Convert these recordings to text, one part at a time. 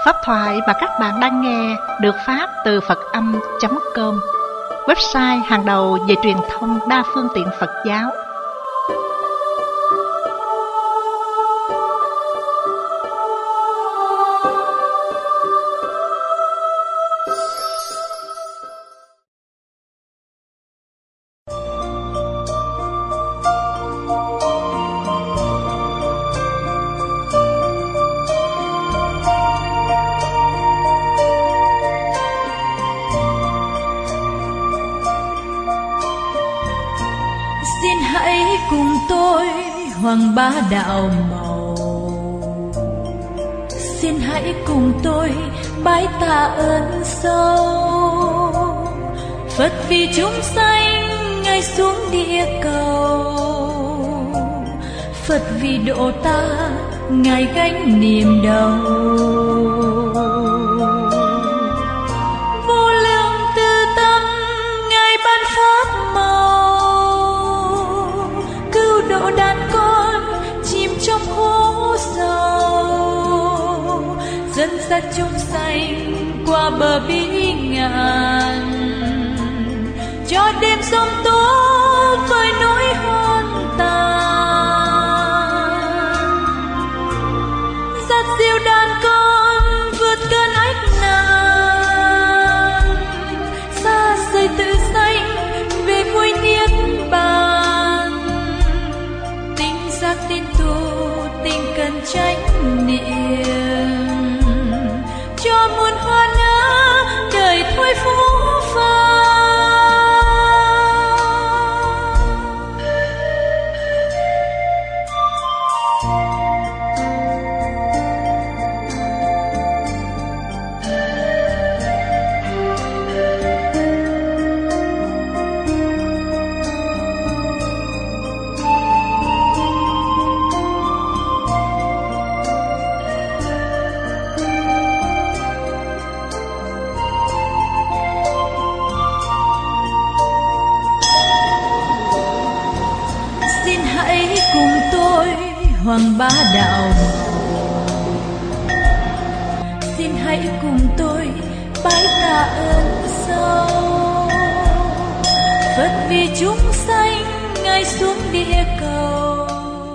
Pháp thoại mà các bạn đang nghe được phát từ Phật-âm.com, website hàng đầu về truyền thông đa phương tiện Phật giáo. Xin hãy cùng tôi hoằng bá đạo màu, xin hãy cùng tôi bái tạ ơn sâu. Phật vì chúng sanh ngài xuống địa cầu, Phật vì độ ta ngài gánh niềm đau. Vô lượng từ tâm ngài ban pháp màu, cứu độ đàn con chìm trong hố sâu, dẫn dắt chúng sanh qua bờ bí ngàn, cho đêm giông tố với nỗi hôn tàn. Dắt dìu đàn con vượt cơn ách nạn, xa rời tự sanh về vui niết bàn. Tinh giác tin tu tinh cần trách niệm, cho muôn hoa nở đời thôi phú phan. Hoằng bá đạo, xin hãy cùng tôi bái tạ ơn sâu. Phật vì chúng sanh ngài xuống địa cầu.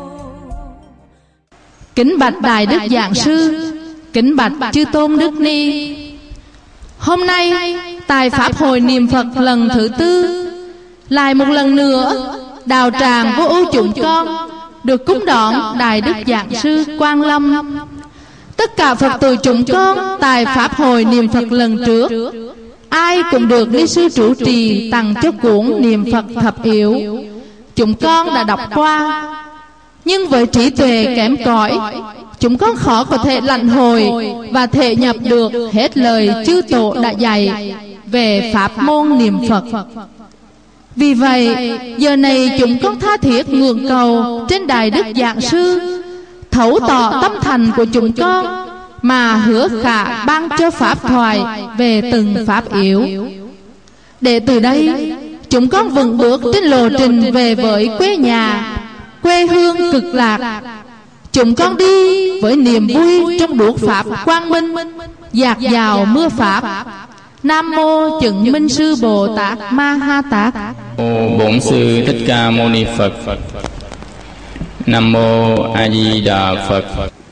Kính bạch Đại Đức Giảng Sư, kính bạch Chư Tôn Đức Ni. Hôm nay tại Pháp hội niệm Phật lần thứ tư, lại một lần nữa đạo tràng vô ưu chúng con được cúng đón Đại Đức Giảng Sư Quang Lâm. Tất cả Phật tử chúng con tại Pháp hội niệm Phật lần trước, ai cũng được Ni Sư trụ trì tặng cho cuốn niệm Phật thập yếu. Chúng con đã đọc qua, nhưng với trí tuệ kém cỏi, chúng con khó có thể lãnh hội và thể nhập được hết lời chư Tổ đã dạy về pháp môn niệm Phật. Vì vậy, giờ này chúng con tha thiết ngưỡng cầu trên Đại Đức Giảng Sư thấu tỏ tâm thành của chúng con, mà hứa khả ban cho pháp thoại về từng pháp yếu, để từ đây chúng con vững bước trên lộ trình về với quê nhà, quê hương cực lạc. Chúng con đi với niềm vui trong đuốc pháp quang minh, dạt dào mưa pháp. Nam mô Chứng Minh Sư Bồ Tát Ma Ha Tát. Bổn Sư Thích Ca Mâu Ni Phật. Nam mô A Di Đà Phật.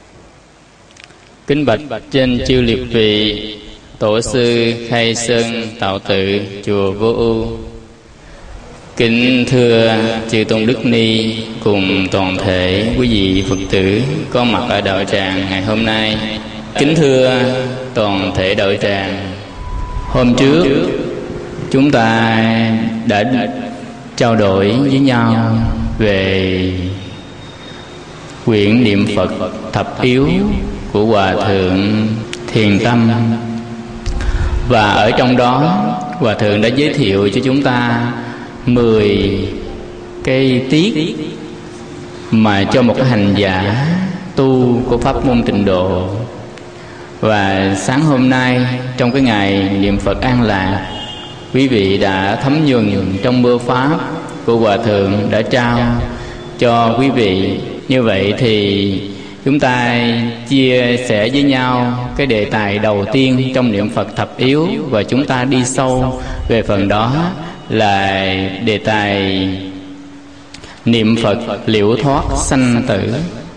Kính bạch trên chư liệt vị Tổ sư Khai Sơn Tạo Tự chùa Vô Ưu. Kính thưa chư Tôn Đức Ni cùng toàn thể quý vị Phật tử có mặt ở đạo tràng ngày hôm nay. Kính thưa toàn thể đạo tràng, hôm trước chúng ta đã trao đổi với nhau về quyển niệm Phật thập yếu của Hòa Thượng Thiền Tâm. Và ở trong đó Hòa Thượng đã giới thiệu cho chúng ta 10 cái tiết mà cho một cái hành giả tu của pháp môn Tịnh Độ. Và sáng hôm nay trong cái ngày niệm Phật an lạc, quý vị đã thấm nhuần trong mưa pháp của Hòa Thượng đã trao cho quý vị. Như vậy thì chúng ta chia sẻ với nhau cái đề tài đầu tiên trong niệm Phật thập yếu, và chúng ta đi sâu về phần đó là đề tài niệm Phật liễu thoát sanh tử.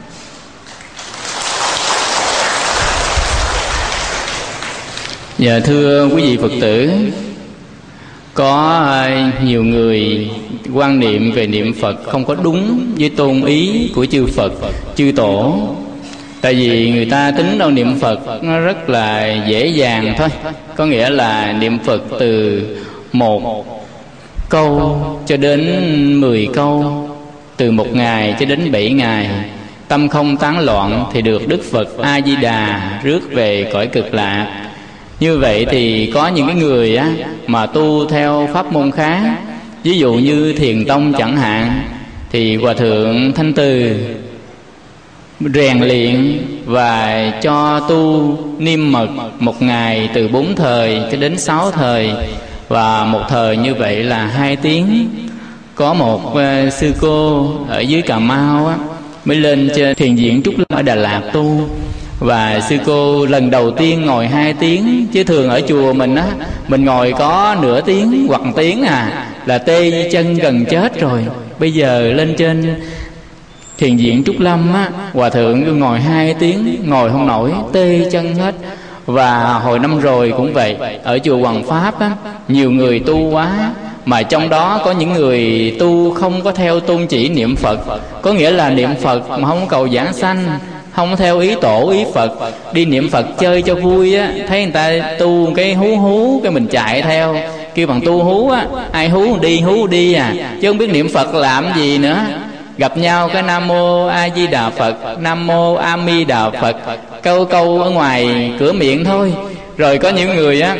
Dạ, thưa quý vị Phật tử, có nhiều người quan niệm về niệm Phật không có đúng với tôn ý của chư Phật, chư Tổ. Tại vì người ta tính đâu niệm Phật nó rất là dễ dàng thôi. Có nghĩa là niệm Phật từ 1 câu cho đến 10 câu, từ 1 ngày cho đến 7 ngày, tâm không tán loạn thì được Đức Phật A Di Đà rước về cõi cực lạc. Như vậy thì có những cái người á mà tu theo pháp môn khác, ví dụ như Thiền Tông chẳng hạn, thì Hòa Thượng Thanh Từ rèn luyện và cho tu niêm mật 1 ngày từ 4 thời cho đến 6 thời, và 1 thời như vậy là 2 tiếng. Có một sư cô ở dưới Cà Mau á, mới lên trên thiền viện Trúc Lâm ở Đà Lạt tu, và sư cô lần đầu tiên ngồi 2 tiếng, chứ thường ở chùa mình á, mình ngồi có nửa tiếng hoặc 1 tiếng là tê chân gần chết rồi. Bây giờ lên trên thiền viện Trúc Lâm á, Hòa Thượng cứ ngồi 2 tiếng, ngồi không nổi, tê chân hết. Và hồi năm rồi cũng vậy, ở chùa Hoàng Pháp á, nhiều người tu quá, mà trong đó có những người tu không có theo tôn chỉ niệm Phật. Có nghĩa là niệm Phật mà không có cầu giảng sanh, không theo ý tổ ý Phật, đi niệm Phật chơi cho vui á. Thấy người ta tu cái hú cái mình chạy theo, kêu bằng tu hú á, ai hú đi chứ không biết niệm Phật làm gì nữa. Gặp nhau cái Nam Mô A Di Đà Phật, Nam Mô A Mi Đà Phật, câu ở ngoài cửa miệng thôi. Rồi có những người á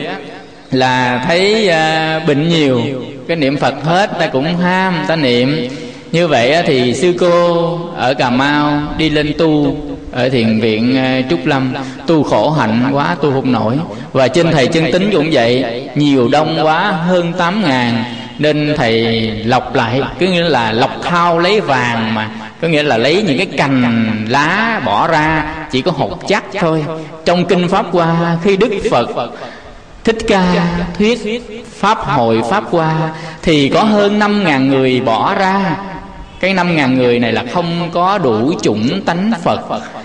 là thấy bệnh nhiều, cái niệm Phật hết, ta cũng ham ta niệm. Như vậy thì sư cô ở Cà Mau đi lên tu ở thiền viện Trúc Lâm, tu khổ hạnh quá, tu không nổi. Và trên thầy Chân Tín cũng vậy, nhiều đông quá, hơn 8.000, nên thầy lọc lại, cứ nghĩa là lọc thao lấy vàng, mà có nghĩa là lấy những cái cành lá bỏ ra, chỉ có hột chắc thôi. Trong kinh Pháp Hoa, khi Đức Phật Thích Ca thuyết Pháp hội Pháp Hoa thì có hơn 5.000 người bỏ ra. Cái 5.000 người này là không có đủ chủng tánh Phật.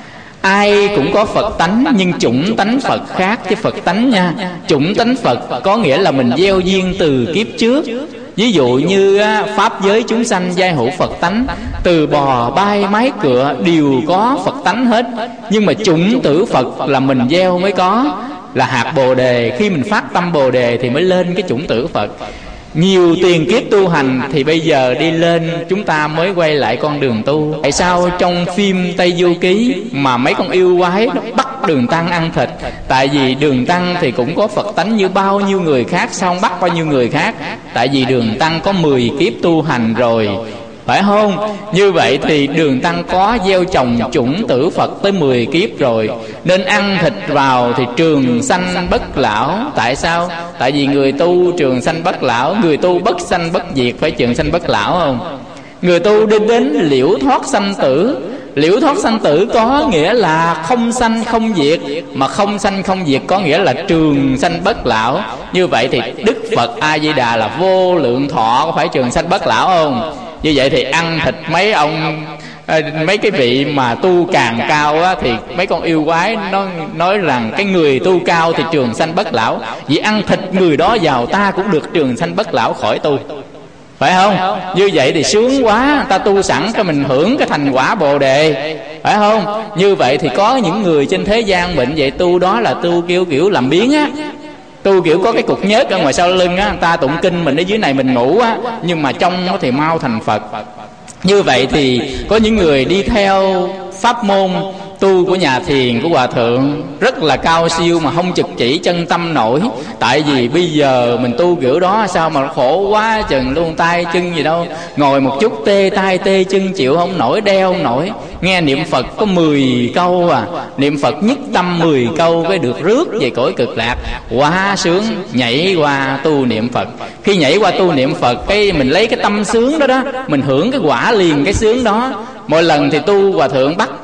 Ai cũng có Phật tánh, nhưng chủng tánh Phật khác chứ Phật tánh nha. Chủng tánh Phật có nghĩa là mình gieo duyên từ kiếp trước. Ví dụ như pháp giới chúng sanh giai hữu Phật tánh, từ bò bay mái cựa đều có Phật tánh hết. Nhưng mà chủng tử Phật là mình gieo mới có, là hạt Bồ Đề. Khi mình phát tâm Bồ Đề thì mới lên cái chủng tử Phật. Nhiều tiền kiếp tu hành thì bây giờ đi lên, chúng ta mới quay lại con đường tu. Tại sao trong phim Tây Du Ký mà mấy con yêu quái nó bắt Đường Tăng ăn thịt? Tại vì Đường Tăng thì cũng có Phật tánh như bao nhiêu người khác, sao không bắt bao nhiêu người khác? Tại vì Đường Tăng có 10 kiếp tu hành rồi, phải không? Như vậy thì Đường Tăng có gieo trồng chủng tử Phật tới 10 kiếp rồi, nên ăn thịt vào thì trường sanh bất lão. Tại sao? Tại vì người tu trường sanh bất lão, người tu bất sanh bất diệt phải trường sanh bất lão không? Người tu đi đến liễu thoát sanh tử. Liễu thoát sanh tử có nghĩa là không sanh không diệt, mà không sanh không diệt có nghĩa là trường sanh bất lão. Như vậy thì Đức Phật A Di Đà là vô lượng thọ, có phải trường sanh bất lão không? Như vậy thì ăn thịt mấy ông, mấy cái vị mà tu càng cao á, thì mấy con yêu quái nó nói rằng cái người tu cao thì trường sanh bất lão, vì ăn thịt người đó vào ta cũng được trường sanh bất lão khỏi tu, phải không? Như vậy thì sướng quá, ta tu sẵn cho mình hưởng cái thành quả Bồ Đề, phải không? Như vậy thì có những người trên thế gian bệnh vậy, tu đó là tu kiểu làm biếng á, tu kiểu có cái cục nhớt ở ngoài sau lưng á, ta tụng kinh mình ở dưới này mình ngủ á, nhưng mà trong nó thì mau thành Phật. Như vậy thì có những người đi theo pháp môn tu của nhà thiền của Hòa Thượng rất là cao siêu mà không trực chỉ chân tâm nổi. Tại vì bây giờ mình tu kiểu đó sao mà khổ quá chừng luôn, tay chân gì đâu, ngồi một chút tê tay tê chân chịu không nổi, đeo không nổi. Nghe niệm Phật có 10 câu niệm Phật nhất tâm 10 câu cái được rước về cõi cực lạc, quá sướng. Nhảy qua tu niệm Phật, khi nhảy qua tu niệm Phật cái mình lấy cái tâm sướng đó mình hưởng cái quả liền cái sướng đó. Mỗi lần thì tu Hòa Thượng bắt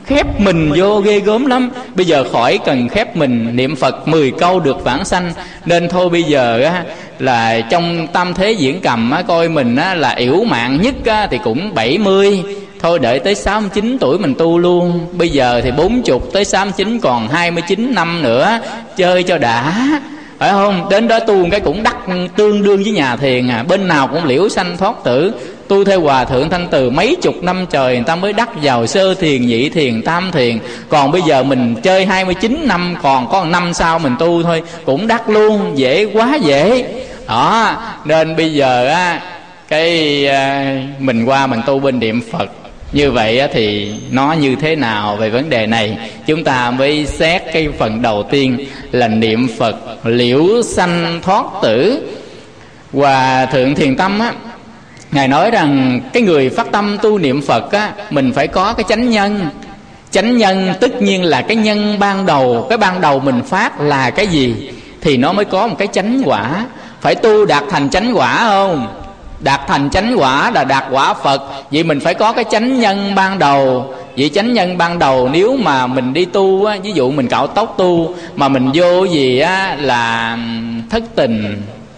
khép mình vô ghê gớm lắm. Bây giờ khỏi cần khép mình, niệm Phật 10 câu được vãng sanh. Nên thôi bây giờ á, là trong tam thế diễn cầm á, coi mình á, là yểu mạng nhất á, thì cũng 70. Thôi đợi tới 69 tuổi mình tu luôn. Bây giờ thì 40 tới 69 còn 29 năm nữa, chơi cho đã, phải không? Đến đó tu cái cũng đắc tương đương với nhà thiền à. Bên nào cũng liễu sanh thoát tử. Tu theo Hòa Thượng Thanh Từ mấy chục năm trời người ta mới đắc vào sơ thiền, nhị thiền, tam thiền. Còn bây giờ mình chơi 29 năm, còn có 1 năm sau mình tu thôi, cũng đắc luôn, dễ quá dễ. Đó, nên bây giờ á, mình qua mình tu bên niệm Phật. Như vậy á, thì nó như thế nào về vấn đề này? Chúng ta mới xét cái phần đầu tiên là niệm Phật liễu sanh thoát tử. Hòa Thượng Thiền Tâm á, Ngài nói rằng cái người phát tâm tu niệm Phật á, mình phải có cái chánh nhân. Chánh nhân tất nhiên là cái nhân ban đầu. Cái ban đầu mình phát là cái gì thì nó mới có một cái chánh quả. Phải tu đạt thành chánh quả không? Đạt thành chánh quả là đạt quả Phật. Vậy mình phải có cái chánh nhân ban đầu. Vậy chánh nhân ban đầu nếu mà mình đi tu á, ví dụ mình cạo tóc tu mà mình vô gì á là thất tình,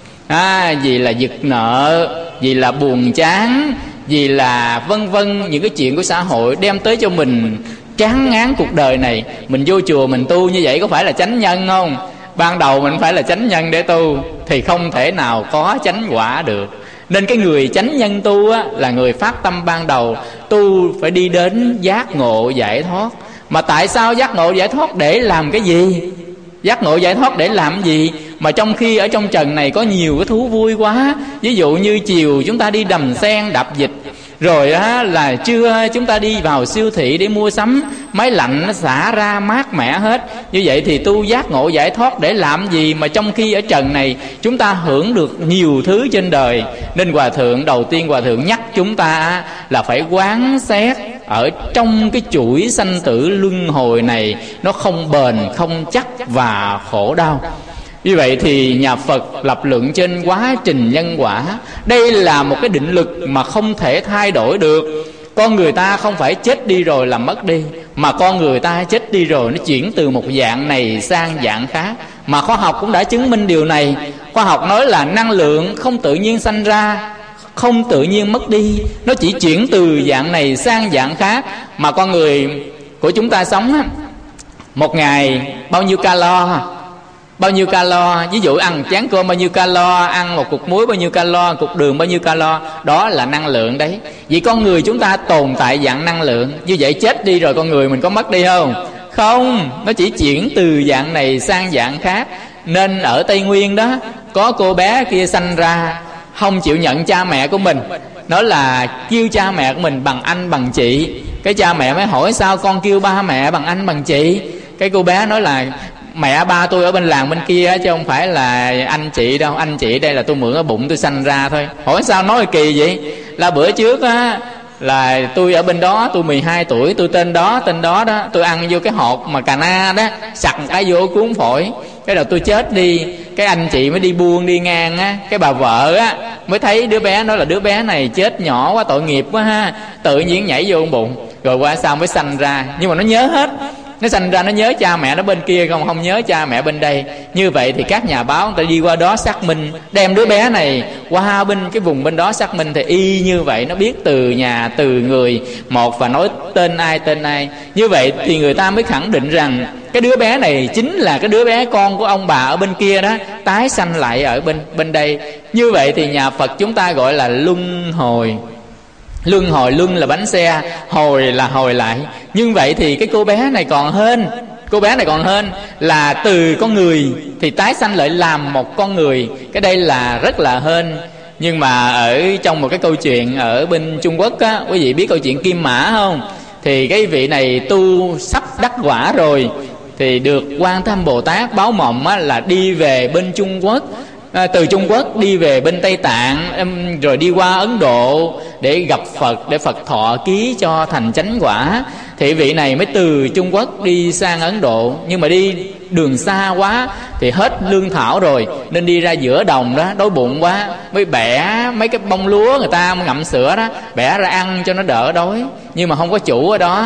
vì là giật nợ, vì là buồn chán, vì là vân vân, những cái chuyện của xã hội đem tới cho mình chán ngán cuộc đời này. Mình vô chùa mình tu như vậy có phải là chánh nhân không? Ban đầu mình phải là chánh nhân để tu thì không thể nào có chánh quả được. Nên cái người chánh nhân tu á, là người phát tâm ban đầu. Tu phải đi đến giác ngộ giải thoát. Mà tại sao giác ngộ giải thoát? Để làm cái gì? Giác ngộ giải thoát để làm gì? Mà trong khi ở trong trần này có nhiều cái thú vui quá. Ví dụ như chiều chúng ta đi đầm sen đạp vịt, rồi á, là trưa chúng ta đi vào siêu thị để mua sắm, máy lạnh nó xả ra mát mẻ hết. Như vậy thì tu giác ngộ giải thoát để làm gì? Mà trong khi ở trần này chúng ta hưởng được nhiều thứ trên đời. Nên Hòa Thượng đầu tiên Hòa Thượng nhắc chúng ta là phải quán xét ở trong cái chuỗi sanh tử luân hồi này, nó không bền, không chắc và khổ đau. Như vậy thì nhà Phật lập luận trên quá trình nhân quả. Đây là một cái định lực mà không thể thay đổi được. Con người ta không phải chết đi rồi là mất đi, mà con người ta chết đi rồi nó chuyển từ một dạng này sang dạng khác. Mà khoa học cũng đã chứng minh điều này. Khoa học nói là năng lượng không tự nhiên sanh ra, không tự nhiên mất đi, nó chỉ chuyển từ dạng này sang dạng khác. Mà con người của chúng ta sống một ngày bao nhiêu calo? Bao nhiêu calo? Ví dụ ăn chén cơm bao nhiêu calo, ăn một cục muối bao nhiêu calo, cục đường bao nhiêu calo. Đó là năng lượng đấy. Vậy con người chúng ta tồn tại dạng năng lượng. Như vậy chết đi rồi con người mình có mất đi không? Không, nó chỉ chuyển từ dạng này sang dạng khác. Nên ở Tây Nguyên đó, có cô bé kia sanh ra không chịu nhận cha mẹ của mình, nói là kêu cha mẹ của mình bằng anh bằng chị. Cái cha mẹ mới hỏi sao con kêu ba mẹ bằng anh bằng chị? Cái cô bé nói là mẹ ba tôi ở bên làng bên kia chứ không phải là anh chị đâu. Anh chị đây là tôi mượn ở bụng tôi sanh ra thôi. Hỏi sao nói kỳ vậy? Là bữa trước á, là tôi ở bên đó, tôi 12 tuổi, tôi tên đó đó, tôi ăn vô cái hột mà cà na đó, sặc cái vô cuốn phổi. Cái đầu tôi chết đi, cái anh chị mới đi buôn đi ngang á, cái bà vợ á mới thấy đứa bé, nói là đứa bé này chết nhỏ quá, tội nghiệp quá ha, tự nhiên nhảy vô bụng. Rồi qua sau mới sanh ra, nhưng mà nó nhớ hết. Nó sanh ra nó nhớ cha mẹ nó bên kia, không nhớ cha mẹ bên đây. Như vậy thì các nhà báo người ta đi qua đó xác minh, đem đứa bé này qua bên cái vùng bên đó xác minh thì y như vậy. Nó biết từ nhà từ người một và nói tên ai. Như vậy thì người ta mới khẳng định rằng cái đứa bé này chính là cái đứa bé con của ông bà ở bên kia đó, tái sanh lại ở bên đây. Như vậy thì nhà Phật chúng ta gọi là luân hồi. Luân hồi, luân là bánh xe, hồi là hồi lại. Nhưng vậy thì cái cô bé này còn hơn. Cô bé này còn hơn là từ con người thì tái sanh lại làm một con người. Cái đây là rất là hơn. Nhưng mà ở trong một cái câu chuyện ở bên Trung Quốc á, quý vị biết câu chuyện Kim Mã không? Thì cái vị này tu sắp đắc quả rồi, thì được Quan Thế Âm Bồ Tát báo mộng á, là đi về bên Trung Quốc. Từ Trung Quốc đi về bên Tây Tạng, rồi đi qua Ấn Độ để gặp Phật, để Phật thọ ký cho thành chánh quả. Thì vị này mới từ Trung Quốc đi sang Ấn Độ, nhưng mà đi đường xa quá thì hết lương thảo rồi, nên đi ra giữa đồng đó, đói bụng quá, mới bẻ mấy cái bông lúa người ta ngậm sữa đó, bẻ ra ăn cho nó đỡ đói. Nhưng mà không có chủ ở đó,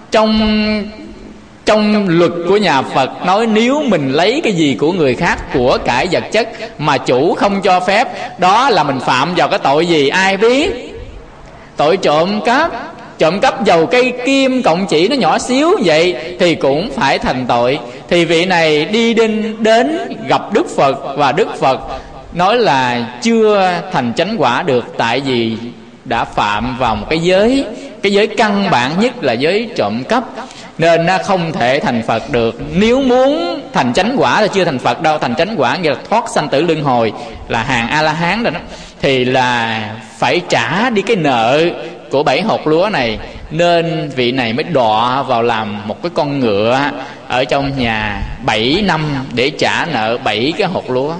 Trong luật của nhà Phật nói nếu mình lấy cái gì của người khác, của cải vật chất mà chủ không cho phép, đó là mình phạm vào cái tội gì ai biết? Tội trộm cắp. Trộm cắp dầu cây kim cộng chỉ nó nhỏ xíu vậy thì cũng phải thành tội. Thì vị này đi đến gặp Đức Phật, và Đức Phật nói là chưa thành chánh quả được, tại vì đã phạm vào một cái giới căn bản nhất là giới trộm cắp, nên nó không thể thành Phật được. Nếu muốn thành chánh quả là chưa thành Phật đâu. Thành chánh quả nghĩa là thoát sanh tử luân hồi, là hàng A-la-hán rồi đó, thì là phải trả đi cái nợ của 7 hột lúa này. Nên vị này mới đọa vào làm một cái con ngựa ở trong nhà 7 năm để trả nợ 7 cái hột lúa.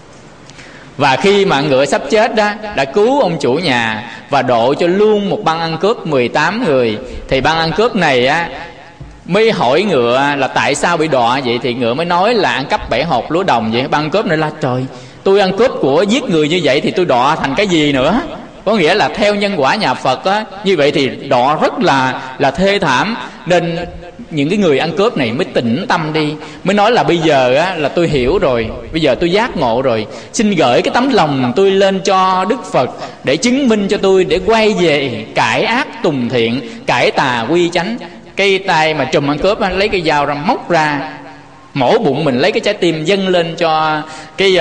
Và khi mà ngựa sắp chết đó, đã cứu ông chủ nhà và độ cho luôn một băng ăn cướp 18 người. Thì băng ăn cướp này á mới hỏi ngựa là tại sao bị đọa vậy. Thì ngựa mới nói là ăn cắp 7 hột lúa đồng vậy. Băng ăn cướp này là trời, tôi ăn cướp của giết người như vậy thì tôi đọa thành cái gì nữa? Có nghĩa là theo nhân quả nhà Phật á, như vậy thì đọa rất là thê thảm. Nên những cái người ăn cướp này mới tỉnh tâm đi, mới nói là bây giờ á, là tôi hiểu rồi, bây giờ tôi giác ngộ rồi, xin gửi cái tấm lòng tôi lên cho Đức Phật để chứng minh cho tôi, để quay về cải ác tùng thiện, cải tà quy chánh. Cái tay mà trùm ăn cướp á, lấy cái dao ra móc ra mổ bụng mình, lấy cái trái tim dâng lên cho cái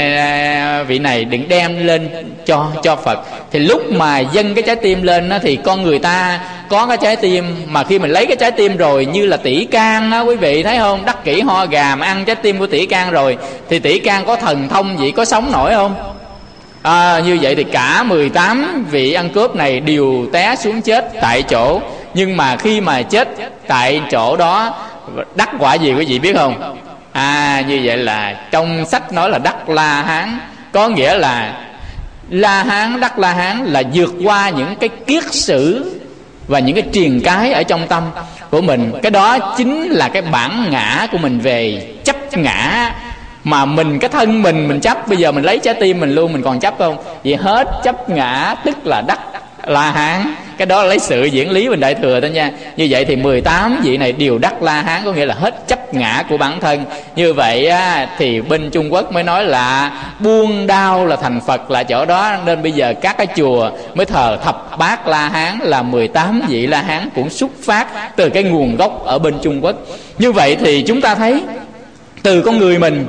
vị này đừng đem lên cho Phật. Thì lúc mà dâng cái trái tim lên á, thì con người ta có cái trái tim, mà khi mình lấy cái trái tim rồi như là tỷ can á, quý vị thấy không? Đắc kỷ ho gà mà ăn trái tim của tỷ can rồi thì tỷ can có thần thông gì, có sống nổi không? Như vậy thì cả 18 vị ăn cướp này đều té xuống chết tại chỗ. Nhưng mà khi mà chết tại chỗ đó đắc quả gì quý vị biết không? Như vậy là trong sách nói là đắc La Hán. Có nghĩa là La Hán, đắc La Hán là vượt qua những cái kiết sử và những cái triền cái ở trong tâm của mình. Cái đó chính là cái bản ngã của mình về chấp ngã. Mà mình, cái thân mình chấp, bây giờ mình lấy trái tim mình luôn, mình còn chấp không? Vậy hết chấp ngã tức là đắc La Hán. Cái đó là lấy sự diễn lý Bình Đại Thừa thôi nha. Như vậy thì 18 vị này đều đắc La Hán, có nghĩa là hết chấp ngã của bản thân. Như vậy á, thì bên Trung Quốc mới nói là buông đau là thành Phật là chỗ đó. Nên bây giờ các cái chùa mới thờ thập bát La Hán, là 18 vị La Hán cũng xuất phát từ cái nguồn gốc ở bên Trung Quốc. Như vậy thì chúng ta thấy từ con người mình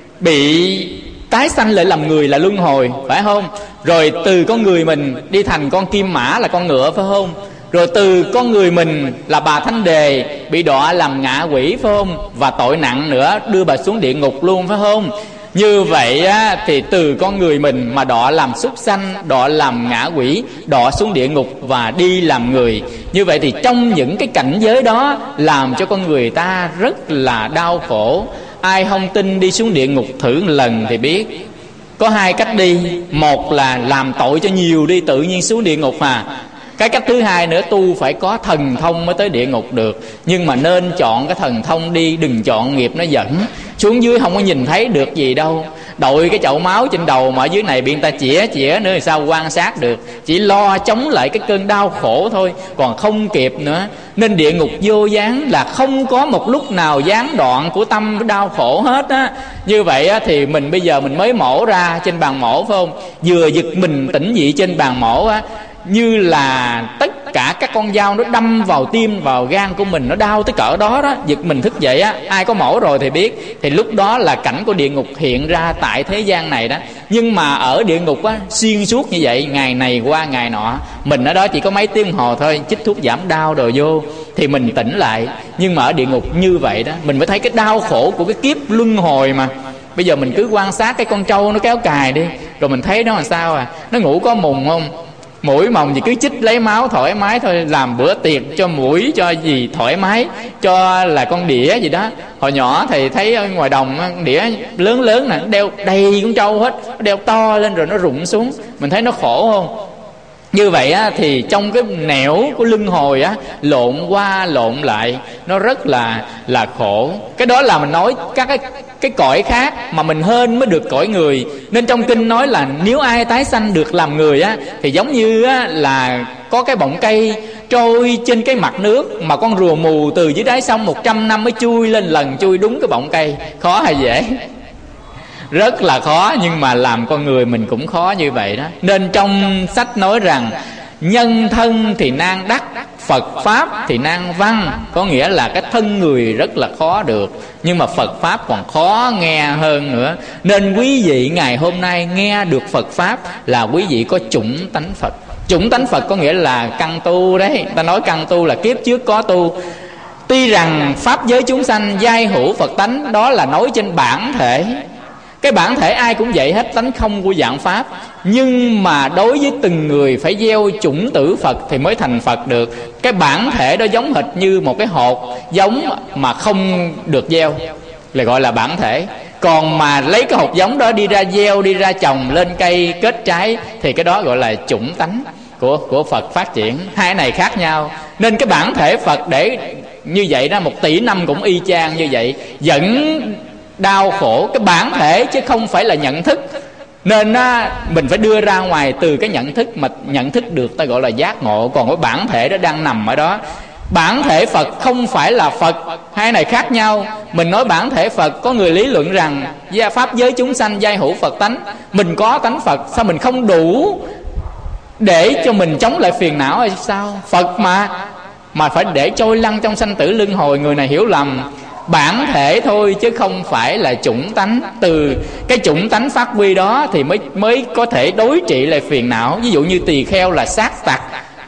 bị tái sanh lại làm người là luân hồi, phải không? Rồi từ con người mình đi thành con kim mã là con ngựa, phải không? Rồi từ con người mình là bà Thanh Đề bị đọa làm ngạ quỷ, phải không? Và tội nặng nữa, đưa bà xuống địa ngục luôn, phải không? Như vậy á, thì từ con người mình mà đọa làm súc sanh, đọa làm ngạ quỷ, đọa xuống địa ngục và đi làm người. Như vậy thì trong những cái cảnh giới đó làm cho con người ta rất là đau khổ. Ai không tin đi xuống địa ngục thử một lần thì biết. Có hai cách đi. Một là làm tội cho nhiều đi, tự nhiên xuống địa ngục mà. Cái cách thứ hai nữa, tu phải có thần thông mới tới địa ngục được. Nhưng mà nên chọn cái thần thông đi, đừng chọn nghiệp nó dẫn. Xuống dưới không có nhìn thấy được gì đâu. Đội cái chậu máu trên đầu mà ở dưới này bị người ta chĩa nữa thì sao quan sát được. Chỉ lo chống lại cái cơn đau khổ thôi, còn không kịp nữa. Nên địa ngục vô gián là không có một lúc nào gián đoạn của tâm đau khổ hết á. Như vậy á, thì mình bây giờ mình mới mổ ra trên bàn mổ, phải không? Vừa giật mình tỉnh dậy trên bàn mổ á, như là tất cả các con dao nó đâm vào tim, vào gan của mình, nó đau tới cỡ đó đó. Giật mình thức dậy á, ai có mổ rồi thì biết. Thì lúc đó là cảnh của địa ngục hiện ra tại thế gian này đó. Nhưng mà ở địa ngục á, xuyên suốt như vậy, ngày này qua ngày nọ, mình ở đó chỉ có mấy tiếng đồng hồ thôi, chích thuốc giảm đau rồi vô thì mình tỉnh lại. Nhưng mà ở địa ngục như vậy đó, mình mới thấy cái đau khổ của cái kiếp luân hồi mà. Bây giờ mình cứ quan sát cái con trâu nó kéo cài đi, rồi mình thấy nó làm sao nó ngủ có mùng không? Mũi mồng thì cứ chích lấy máu thoải mái thôi. Làm bữa tiệc cho mũi cho gì thoải mái, cho là con đĩa gì đó. Hồi nhỏ thầy thấy ở ngoài đồng con đĩa lớn lớn nè, đeo đầy con trâu hết, đeo to lên rồi nó rụng xuống. Mình thấy nó khổ không? Như vậy á, thì trong cái nẻo của luân hồi á, lộn qua lộn lại, nó rất là khổ. Cái đó là mình nói các cái cõi khác mà mình hên mới được cõi người. Nên trong kinh nói là nếu ai tái sanh được làm người á, thì giống như á, là có cái bọng cây trôi trên cái mặt nước, mà con rùa mù từ dưới đáy sông 100 năm mới chui lên lần, chui đúng cái bọng cây. Khó hay dễ? Rất là khó, nhưng mà làm con người mình cũng khó như vậy đó. Nên trong sách nói rằng nhân thân thì nan đắc, Phật Pháp thì nan văn. Có nghĩa là cái thân người rất là khó được, nhưng mà Phật Pháp còn khó nghe hơn nữa. Nên quý vị ngày hôm nay nghe được Phật Pháp là quý vị có chủng tánh Phật. Chủng tánh Phật có nghĩa là căn tu đấy. Ta nói căn tu là kiếp trước có tu. Tuy rằng Pháp giới chúng sanh giai hữu Phật tánh, đó là nói trên bản thể. Cái bản thể ai cũng vậy hết, tánh không của dạng Pháp. Nhưng mà đối với từng người phải gieo chủng tử Phật thì mới thành Phật được. Cái bản thể đó giống hệt như một cái hột giống mà không được gieo là gọi là bản thể. Còn mà lấy cái hột giống đó đi ra gieo, đi ra trồng lên cây kết trái thì cái đó gọi là chủng tánh của Phật phát triển. Hai này khác nhau. Nên cái bản thể Phật để như vậy đó, 1 tỷ năm cũng y chang như vậy, vẫn đau khổ cái bản thể chứ không phải là nhận thức. Nên mình phải đưa ra ngoài từ cái nhận thức, mà nhận thức được ta gọi là giác ngộ. Còn cái bản thể đó đang nằm ở đó. Bản thể Phật không phải là Phật, hai này khác nhau. Mình nói bản thể Phật, có người lý luận rằng gia Pháp giới chúng sanh giai hữu Phật tánh. Mình có tánh Phật, sao mình không đủ để cho mình chống lại phiền não hay sao? Phật mà phải để trôi lăn trong sanh tử luân hồi. Người này hiểu lầm, bản thể thôi chứ không phải là chủng tánh. Từ cái chủng tánh phát huy đó thì mới có thể đối trị lại phiền não. Ví dụ như tỳ kheo là sát tặc,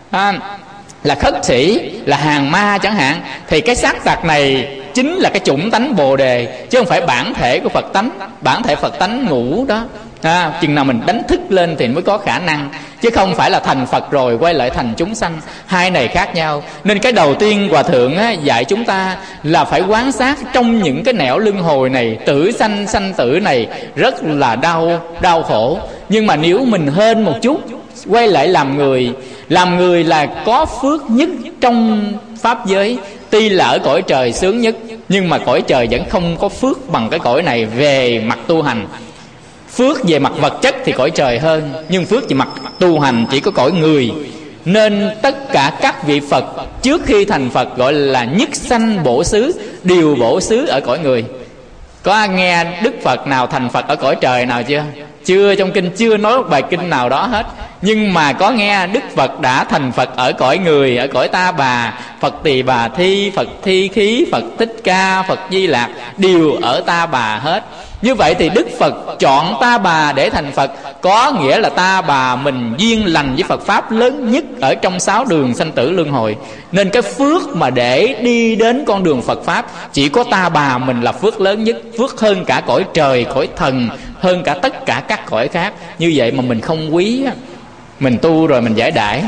là khất sĩ, là hàng ma chẳng hạn, thì cái sát tặc này chính là cái chủng tánh Bồ Đề, chứ không phải bản thể của Phật tánh. Bản thể Phật tánh ngủ đó, chừng nào mình đánh thức lên thì mới có khả năng, chứ không phải là thành Phật rồi quay lại thành chúng sanh. Hai này khác nhau. Nên cái đầu tiên Hòa Thượng dạy chúng ta là phải quán sát trong những cái nẻo luân hồi này, tử sanh sanh tử này rất là đau khổ. Nhưng mà nếu mình hên một chút, quay lại làm người là có phước nhất trong Pháp giới. Tuy là ở cõi trời sướng nhất, nhưng mà cõi trời vẫn không có phước bằng cái cõi này về mặt tu hành. Phước về mặt vật chất thì cõi trời hơn, nhưng phước về mặt tu hành chỉ có cõi người. Nên tất cả các vị Phật trước khi thành Phật gọi là nhất sanh bổ xứ, đều bổ xứ ở cõi người. Có nghe Đức Phật nào thành Phật ở cõi trời nào chưa? Chưa, trong kinh chưa nói một bài kinh nào đó hết. Nhưng mà có nghe Đức Phật đã thành Phật ở cõi người, ở cõi Ta Bà. Phật Tỳ Bà Thi, Phật Thi Khí, Phật Thích Ca, Phật Di Lạc đều ở Ta Bà hết. Như vậy thì Đức Phật chọn Ta Bà để thành Phật, có nghĩa là Ta Bà mình duyên lành với Phật Pháp lớn nhất ở trong 6 đường sanh tử luân hồi. Nên cái phước mà để đi đến con đường Phật Pháp chỉ có Ta Bà mình là phước lớn nhất, phước hơn cả cõi trời, cõi thần, hơn cả tất cả các cõi khác. Như vậy mà mình không quý, mình tu rồi mình giải đãi.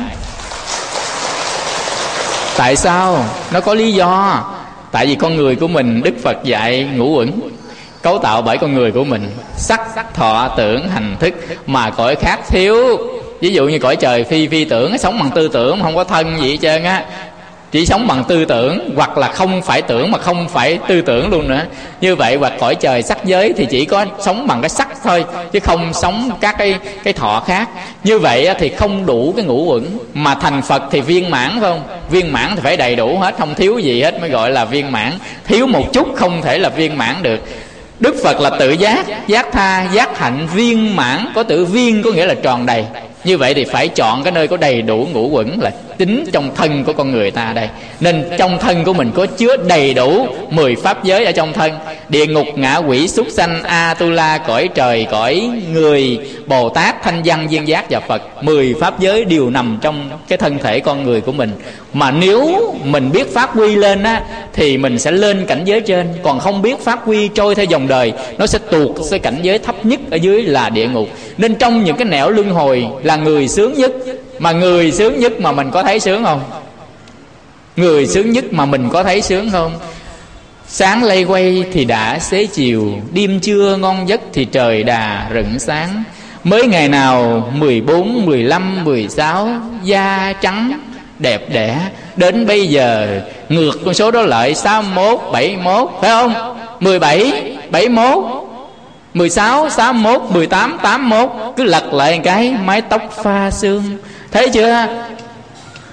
Tại sao? Nó có lý do. Tại vì con người của mình, Đức Phật dạy ngũ uẩn cấu tạo bởi con người của mình: sắc, thọ, tưởng, hành, thức. Mà cõi khác thiếu. Ví dụ như cõi trời phi tưởng, sống bằng tư tưởng, không có thân gì hết trơn á, chỉ sống bằng tư tưởng, hoặc là không phải tưởng mà không phải tư tưởng luôn nữa. Như vậy hoặc cõi trời sắc giới thì chỉ có sống bằng cái sắc thôi, chứ không sống các cái thọ khác. Như vậy thì không đủ cái ngũ uẩn. Mà thành Phật thì viên mãn, phải không? Viên mãn thì phải đầy đủ hết, không thiếu gì hết mới gọi là viên mãn. Thiếu một chút không thể là viên mãn được. Đức Phật là tự giác, giác tha, giác hạnh, viên mãn. Có tự viên có nghĩa là tròn đầy. Như vậy thì phải chọn cái nơi có đầy đủ ngũ uẩn, là tính trong thân của con người ta đây. Nên trong thân của mình có chứa đầy đủ 10 pháp giới ở trong thân: địa ngục, ngạ quỷ, súc sanh, Atula, cõi trời, cõi người, Bồ Tát, Thanh Văn, Duyên Giác và Phật. 10 pháp giới đều nằm trong cái thân thể con người của mình. Mà nếu mình biết phát huy lên á, thì mình sẽ lên cảnh giới trên. Còn không biết phát huy trôi theo dòng đời, nó sẽ tuột cái cảnh giới thấp nhất ở dưới là địa ngục. Nên trong những cái nẻo luân hồi là người sướng nhất. Mà người sướng nhất mà mình có thấy sướng không? Người sướng nhất mà mình có thấy sướng không? Sáng lây quay thì đã xế chiều, đêm trưa ngon giấc thì trời đà rựng sáng. Mới ngày nào 14, 15, 16, da trắng đẹp đẽ, đến bây giờ ngược con số đó lại 61, 71, phải không? 17, 71, 16, 61, 18, 81. Cứ lật lại cái mái tóc pha sương. Thấy chưa?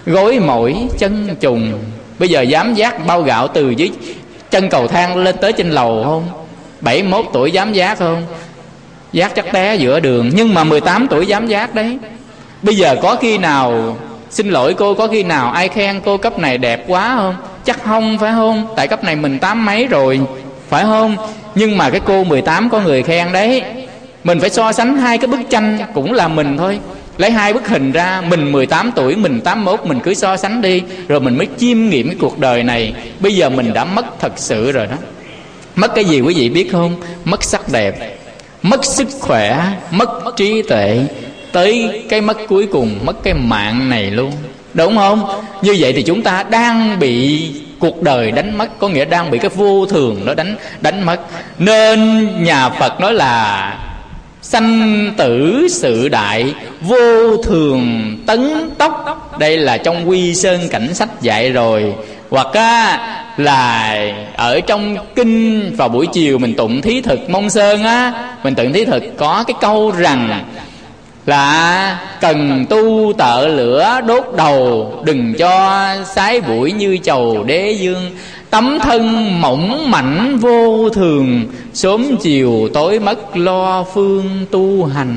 gối mỏi chân trùng. Bây giờ dám vác bao gạo từ dưới chân cầu thang lên tới trên lầu không? 71 tuổi dám vác không? Vác chắc té giữa đường. Nhưng mà 18 tuổi dám vác đấy. Bây giờ có khi nào, xin lỗi cô, có khi nào ai khen cô cấp này đẹp quá không? Chắc không, phải không? Tại cấp này mình 8 mấy rồi, phải không? Nhưng mà cái cô 18 có người khen đấy. Mình phải so sánh hai cái bức tranh cũng là mình thôi. Lấy hai bức hình ra, mình 18 tuổi, mình 81, mình cứ so sánh đi, rồi mình mới chiêm nghiệm cái cuộc đời này. Bây giờ mình đã mất thật sự rồi đó. Mất cái gì quý vị biết không? Mất sắc đẹp, mất sức khỏe, mất trí tuệ, tới cái mất cuối cùng, mất cái mạng này luôn. Đúng không? Như vậy thì chúng ta đang bị cuộc đời đánh mất, có nghĩa đang bị cái vô thường nó đánh mất. Nên nhà Phật nói là sanh tử sự đại, vô thường tấn tốc. Đây là trong Quy Sơn Cảnh Sách dạy rồi. Hoặc là ở trong kinh vào buổi chiều mình tụng thí thực Mông Sơn mình tụng thí thực có cái câu rằng là cần tu tợ lửa đốt đầu, đừng cho sái bụi như chầu đế dương. Tấm thân mỏng mảnh vô thường, sớm chiều tối mất lo phương tu hành.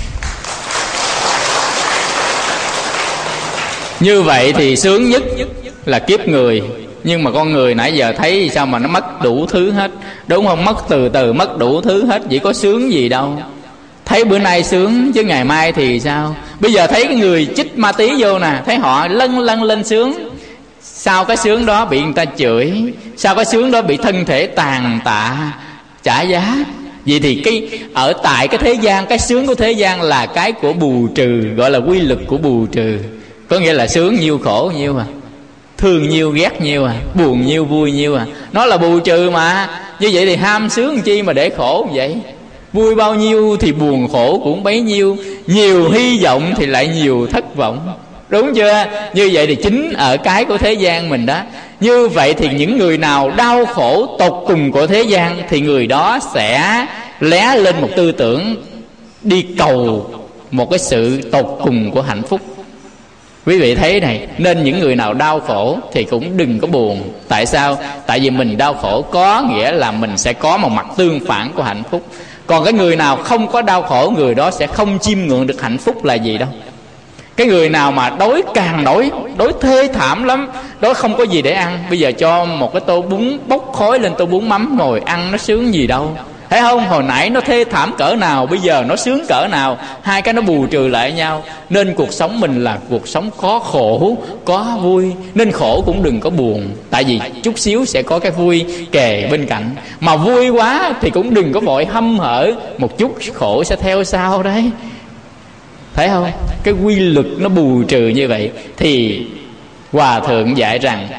Như vậy thì sướng nhất là kiếp người. Nhưng mà con người nãy giờ thấy sao mà nó mất đủ thứ hết, đúng không? Mất từ từ, mất đủ thứ hết, chỉ có sướng gì đâu. Thấy bữa nay sướng chứ ngày mai thì sao? Bây giờ thấy cái người chích ma tí vô nè, thấy họ lân lân lên sướng. Sau cái sướng đó bị người ta chửi, sau cái sướng đó bị thân thể tàn tạ trả giá. Vậy thì cái ở tại cái thế gian, cái sướng của thế gian là cái của bù trừ, gọi là quy luật của bù trừ. Có nghĩa là sướng nhiêu khổ nhiêu thương nhiêu ghét nhiêu buồn nhiêu vui nhiêu nó là bù trừ mà. Như vậy thì ham sướng chi mà để khổ vậy? Vui bao nhiêu thì buồn khổ cũng bấy nhiêu, nhiều hy vọng thì lại nhiều thất vọng, đúng chưa? Như vậy thì chính ở cái của thế gian mình đó. Như vậy thì những người nào đau khổ tột cùng của thế gian thì người đó sẽ lé lên một tư tưởng đi cầu một cái sự tột cùng của hạnh phúc. Quý vị thấy này, nên những người nào đau khổ thì cũng đừng có buồn. Tại sao? Tại vì mình đau khổ có nghĩa là mình sẽ có một mặt tương phản của hạnh phúc. Còn cái người nào không có đau khổ, người đó sẽ không chiêm ngưỡng được hạnh phúc là gì đâu. Cái người nào mà đói càng đói thê thảm lắm, đói không có gì để ăn, bây giờ cho một cái tô bún bốc khói lên, tô bún mắm ngồi ăn, nó sướng gì đâu. Thấy không? Hồi nãy nó thê thảm cỡ nào, bây giờ nó sướng cỡ nào. Hai cái nó bù trừ lại nhau. Nên cuộc sống mình là cuộc sống có khổ có vui, nên khổ cũng đừng có buồn. Tại vì chút xíu sẽ có cái vui kề bên cạnh. Mà vui quá thì cũng đừng có vội hâm hở, một chút khổ sẽ theo sau đấy. Thấy không? Cái quy luật nó bù trừ như vậy. Thì Hòa Thượng dạy rằng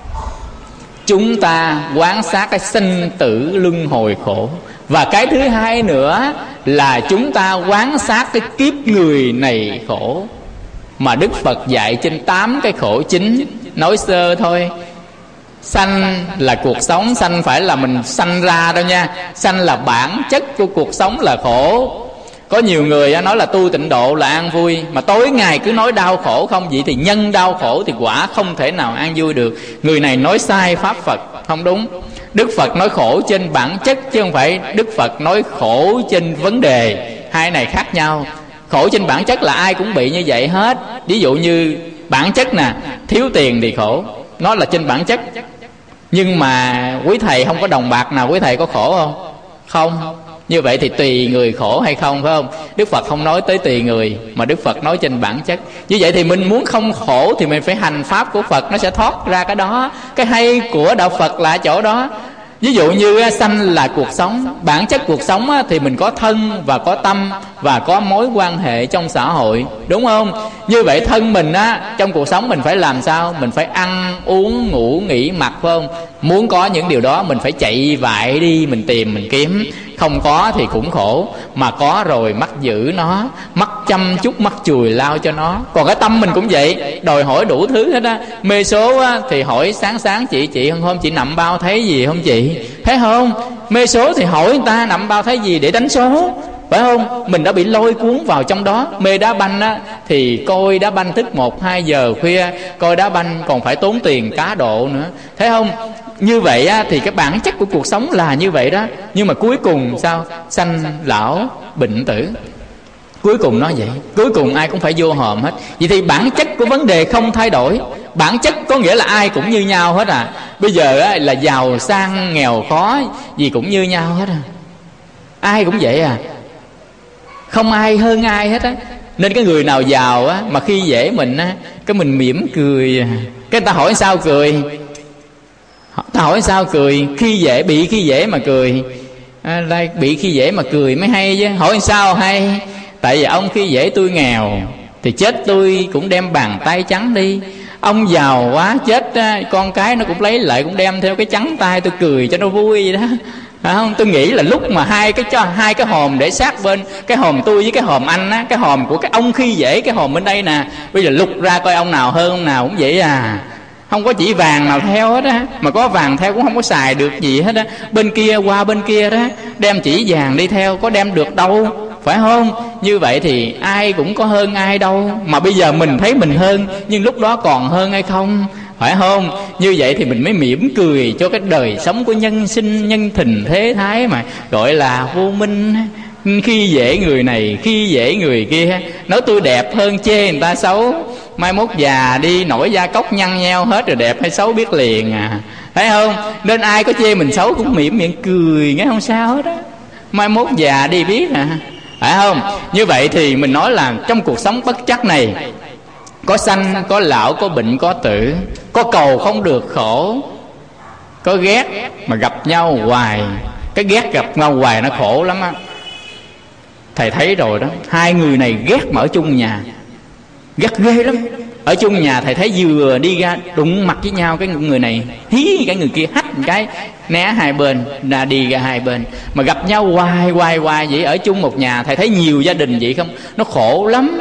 chúng ta quán sát cái sinh tử luân hồi khổ. Và cái thứ hai nữa là chúng ta quán sát cái kiếp người này khổ. Mà Đức Phật dạy trên 8 cái khổ chính. Nói sơ thôi. Sanh là cuộc sống, sanh phải là mình sanh ra đâu nha. Sanh là bản chất của cuộc sống là khổ. Có nhiều người nói là tu tịnh độ là an vui, mà tối ngày cứ nói đau khổ không. Vậy thì nhân đau khổ thì quả không thể nào an vui được. Người này nói sai pháp Phật, không đúng. Đức Phật nói khổ trên bản chất, chứ không phải Đức Phật nói khổ trên vấn đề. Hai này khác nhau. Khổ trên bản chất là ai cũng bị như vậy hết. Ví dụ như bản chất nè, thiếu tiền thì khổ, nó là trên bản chất. Nhưng mà quý thầy không có đồng bạc nào, quý thầy có khổ không? Không. Như vậy thì tùy người khổ hay không, phải không? Đức Phật không nói tới tùy người, mà Đức Phật nói trên bản chất. Như vậy thì mình muốn không khổ thì mình phải hành pháp của Phật, nó sẽ thoát ra cái đó. Cái hay của đạo Phật là ở chỗ đó. Ví dụ như sanh là cuộc sống, bản chất cuộc sống thì mình có thân và có tâm và có mối quan hệ trong xã hội, đúng không? Như vậy thân mình trong cuộc sống mình phải làm sao? Mình phải ăn, uống, ngủ, nghỉ, mặc, phải không? Muốn có những điều đó mình phải chạy vại đi, mình tìm, mình kiếm. Không có thì cũng khổ, mà có rồi mắc giữ nó, mắc chăm chút, mắc chùi lao cho nó. Còn cái tâm mình cũng vậy, đòi hỏi đủ thứ hết á. Mê số thì hỏi sáng chị hôm chị nằm bao thấy gì không chị? Thấy không? Mê số thì hỏi người ta nằm bao thấy gì để đánh số, phải không? Mình đã bị lôi cuốn vào trong đó. Mê đá banh á, thì coi đá banh thức 1-2 giờ khuya, coi đá banh còn phải tốn tiền cá độ nữa, thấy không? Như vậy á, thì cái bản chất của cuộc sống là như vậy đó. Nhưng mà cuối cùng sao? Sanh lão bệnh tử. Cuối cùng nó vậy, cuối cùng ai cũng phải vô hòm hết. Vậy thì bản chất của vấn đề không thay đổi. Bản chất có nghĩa là ai cũng như nhau hết à. Bây giờ á, là giàu sang nghèo khó gì cũng như nhau hết à. Ai cũng vậy à, không ai hơn ai hết á. Nên cái người nào giàu á, mà khi dễ mình á, cái mình mỉm cười. Cái người ta hỏi sao cười, ta hỏi sao cười, khi dễ, bị khi dễ mà cười. Bị khi dễ mà cười mới hay chứ. Hỏi sao hay? Tại vì ông khi dễ tôi nghèo thì chết tôi cũng đem bàn tay trắng đi. Ông giàu quá chết con cái nó cũng lấy lại, cũng đem theo cái trắng tay tôi cười cho nó vui vậy đó. Không, tôi nghĩ là lúc mà hai cái hòm để sát bên, cái hòm tôi với cái hòm anh á, cái hòm của cái ông khi dễ, cái hòm bên đây nè, bây giờ lục ra coi ông nào hơn ông nào cũng vậy à. Không có chỉ vàng nào theo hết á, mà có vàng theo cũng không có xài được gì hết á. Bên kia qua bên kia đó, đem chỉ vàng đi theo có đem được đâu, phải không? Như vậy thì ai cũng có hơn ai đâu. Mà bây giờ mình thấy mình hơn, nhưng lúc đó còn hơn hay không, phải không? Như vậy thì mình mới mỉm cười cho cái đời sống của nhân sinh, nhân tình thế thái mà gọi là vô minh. Khi dễ người này, khi dễ người kia, nói tôi đẹp hơn chê người ta xấu. Mai mốt già đi nổi da cốc nhăn nheo hết rồi, đẹp hay xấu biết liền à, thấy không? Nên ai có chê mình xấu cũng mỉm miệng cười, nghe không sao hết á. Mai mốt già đi biết à, phải không? Như vậy thì mình nói là trong cuộc sống bất trắc này, có sanh, có lão, có bệnh, có tử, có cầu không được khổ, có ghét mà gặp nhau hoài. Cái ghét gặp nhau hoài nó khổ lắm á. Thầy thấy rồi đó, hai người này ghét mà ở chung nhà, ghét ghê lắm. Ở chung nhà thầy thấy vừa đi ra đụng mặt với nhau, cái người này hí, cái người kia hách một cái né hai bên, là đi ra hai bên. Mà gặp nhau hoài vậy. Ở chung một nhà thầy thấy nhiều gia đình vậy không, nó khổ lắm.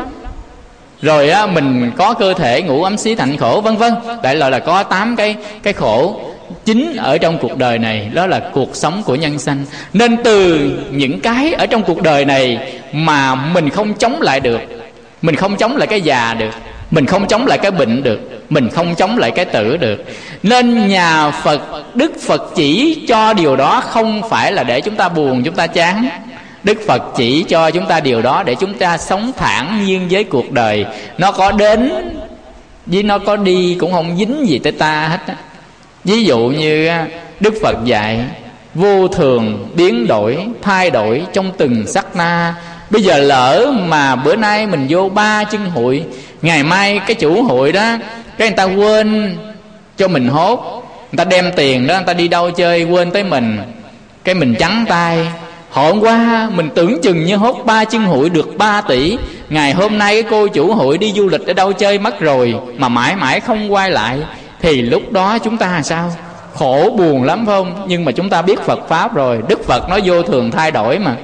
Rồi á, mình có cơ thể ngũ ấm xí thạnh khổ vân vân. Đại loại là có 8 cái khổ chính ở trong cuộc đời này. Đó là cuộc sống của nhân sanh. Nên từ những cái ở trong cuộc đời này mà mình không chống lại được, mình không chống lại cái già được, mình không chống lại cái bệnh được, mình không chống lại cái tử được. Nên nhà Phật, Đức Phật chỉ cho điều đó không phải là để chúng ta buồn, chúng ta chán. Đức Phật chỉ cho chúng ta điều đó để chúng ta sống thản nhiên với cuộc đời. Nó có đến với nó có đi cũng không dính gì tới ta hết á. Ví dụ như Đức Phật dạy vô thường, biến đổi, thay đổi trong từng sát na. Bây giờ lỡ mà bữa nay mình vô 3 chân hội, ngày mai cái chủ hội đó, cái người ta quên cho mình hốt, người ta đem tiền đó, người ta đi đâu chơi quên tới mình, cái mình trắng tay. Hôm qua mình tưởng chừng như hốt 3 chân hội được 3 tỷ, ngày hôm nay cái cô chủ hội đi du lịch ở đâu chơi mất rồi, mà mãi mãi không quay lại. Thì lúc đó chúng ta làm sao? Khổ buồn lắm phải không? Nhưng mà chúng ta biết Phật Pháp rồi. Đức Phật nói vô thường thay đổi mà,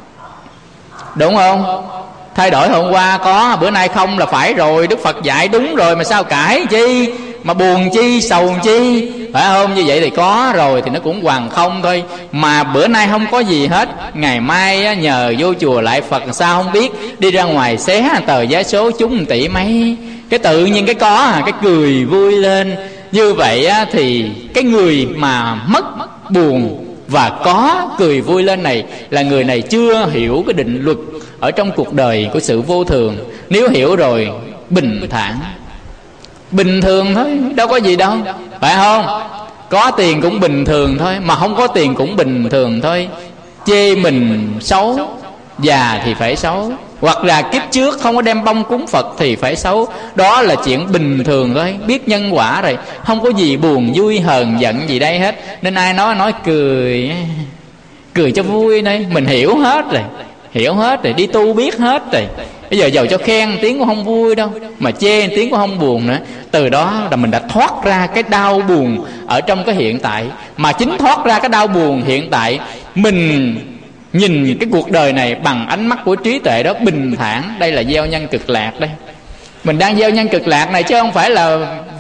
đúng không? Thay đổi hôm qua có, bữa nay không là phải rồi. Đức Phật dạy đúng rồi mà sao cãi chi, mà buồn chi, sầu chi, phải không? Như vậy thì có rồi thì nó cũng hoàn không thôi. Mà bữa nay không có gì hết, ngày mai nhờ vô chùa lại Phật sao không biết, đi ra ngoài xé tờ vé số trúng 1 tỷ mấy, cái tự nhiên cái có, cái cười vui lên. Như vậy thì cái người mà mất buồn và có cười vui lên này là người này chưa hiểu cái định luật ở trong cuộc đời của sự vô thường. Nếu hiểu rồi, bình thản, bình thường thôi, đâu có gì đâu, phải không? Có tiền cũng bình thường thôi, mà không có tiền cũng bình thường thôi. Chê mình xấu, già thì phải xấu, hoặc là kiếp trước không có đem bông cúng Phật thì phải xấu. Đó là chuyện bình thường thôi, biết nhân quả rồi, không có gì buồn vui hờn giận gì đây hết. Nên ai nói cười, cười cho vui đây. Mình hiểu hết rồi, hiểu hết rồi, đi tu biết hết rồi. Bây giờ giàu cho khen tiếng cũng không vui đâu, mà chê tiếng cũng không buồn nữa. Từ đó là mình đã thoát ra cái đau buồn ở trong cái hiện tại. Mà chính thoát ra cái đau buồn hiện tại, mình nhìn cái cuộc đời này bằng ánh mắt của trí tuệ đó, bình thản. Đây là gieo nhân cực lạc đây. Mình đang gieo nhân cực lạc này chứ không phải là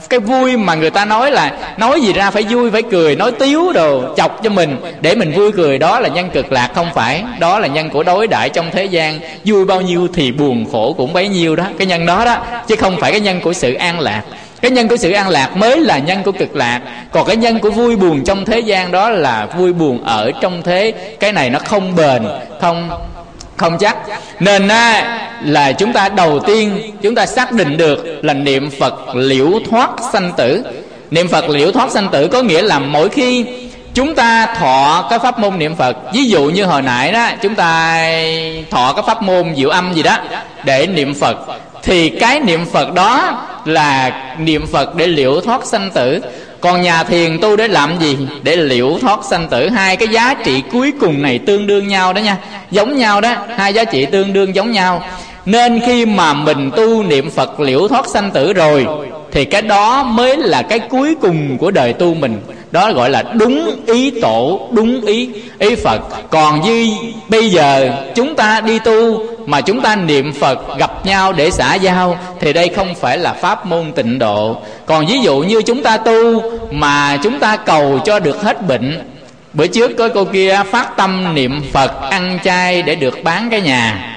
Cái vui mà người ta nói là nói gì ra phải vui, phải cười, nói tiếu đồ chọc cho mình để mình vui cười, đó là nhân cực lạc. Không phải, đó là nhân của đối đãi trong thế gian. Vui bao nhiêu thì buồn khổ cũng bấy nhiêu đó, cái nhân đó đó, chứ không phải cái nhân của sự an lạc. Cái nhân của sự an lạc mới là nhân của cực lạc. Còn cái nhân của vui buồn trong thế gian đó là vui buồn ở trong thế. Cái này nó không bền, không chắc. Nên là chúng ta đầu tiên chúng ta xác định được là niệm Phật liễu thoát sanh tử. Niệm Phật liễu thoát sanh tử có nghĩa là mỗi khi chúng ta thọ cái pháp môn niệm Phật, ví dụ như hồi nãy đó chúng ta thọ cái pháp môn diệu âm gì đó để niệm Phật, thì cái niệm Phật đó là niệm Phật để liễu thoát sanh tử. Còn nhà thiền tu để làm gì? Để liễu thoát sanh tử. Hai cái giá trị cuối cùng này tương đương nhau đó nha, giống nhau đó, hai giá trị tương đương giống nhau. Nên khi mà mình tu niệm Phật liễu thoát sanh tử rồi thì cái đó mới là cái cuối cùng của đời tu mình. Đó gọi là đúng ý tổ, đúng ý Phật. Còn như bây giờ chúng ta đi tu mà chúng ta niệm Phật gặp nhau để xã giao thì đây không phải là pháp môn tịnh độ. Còn ví dụ như chúng ta tu mà chúng ta cầu cho được hết bệnh. Bữa trước có cô kia phát tâm niệm Phật ăn chay để được bán cái nhà.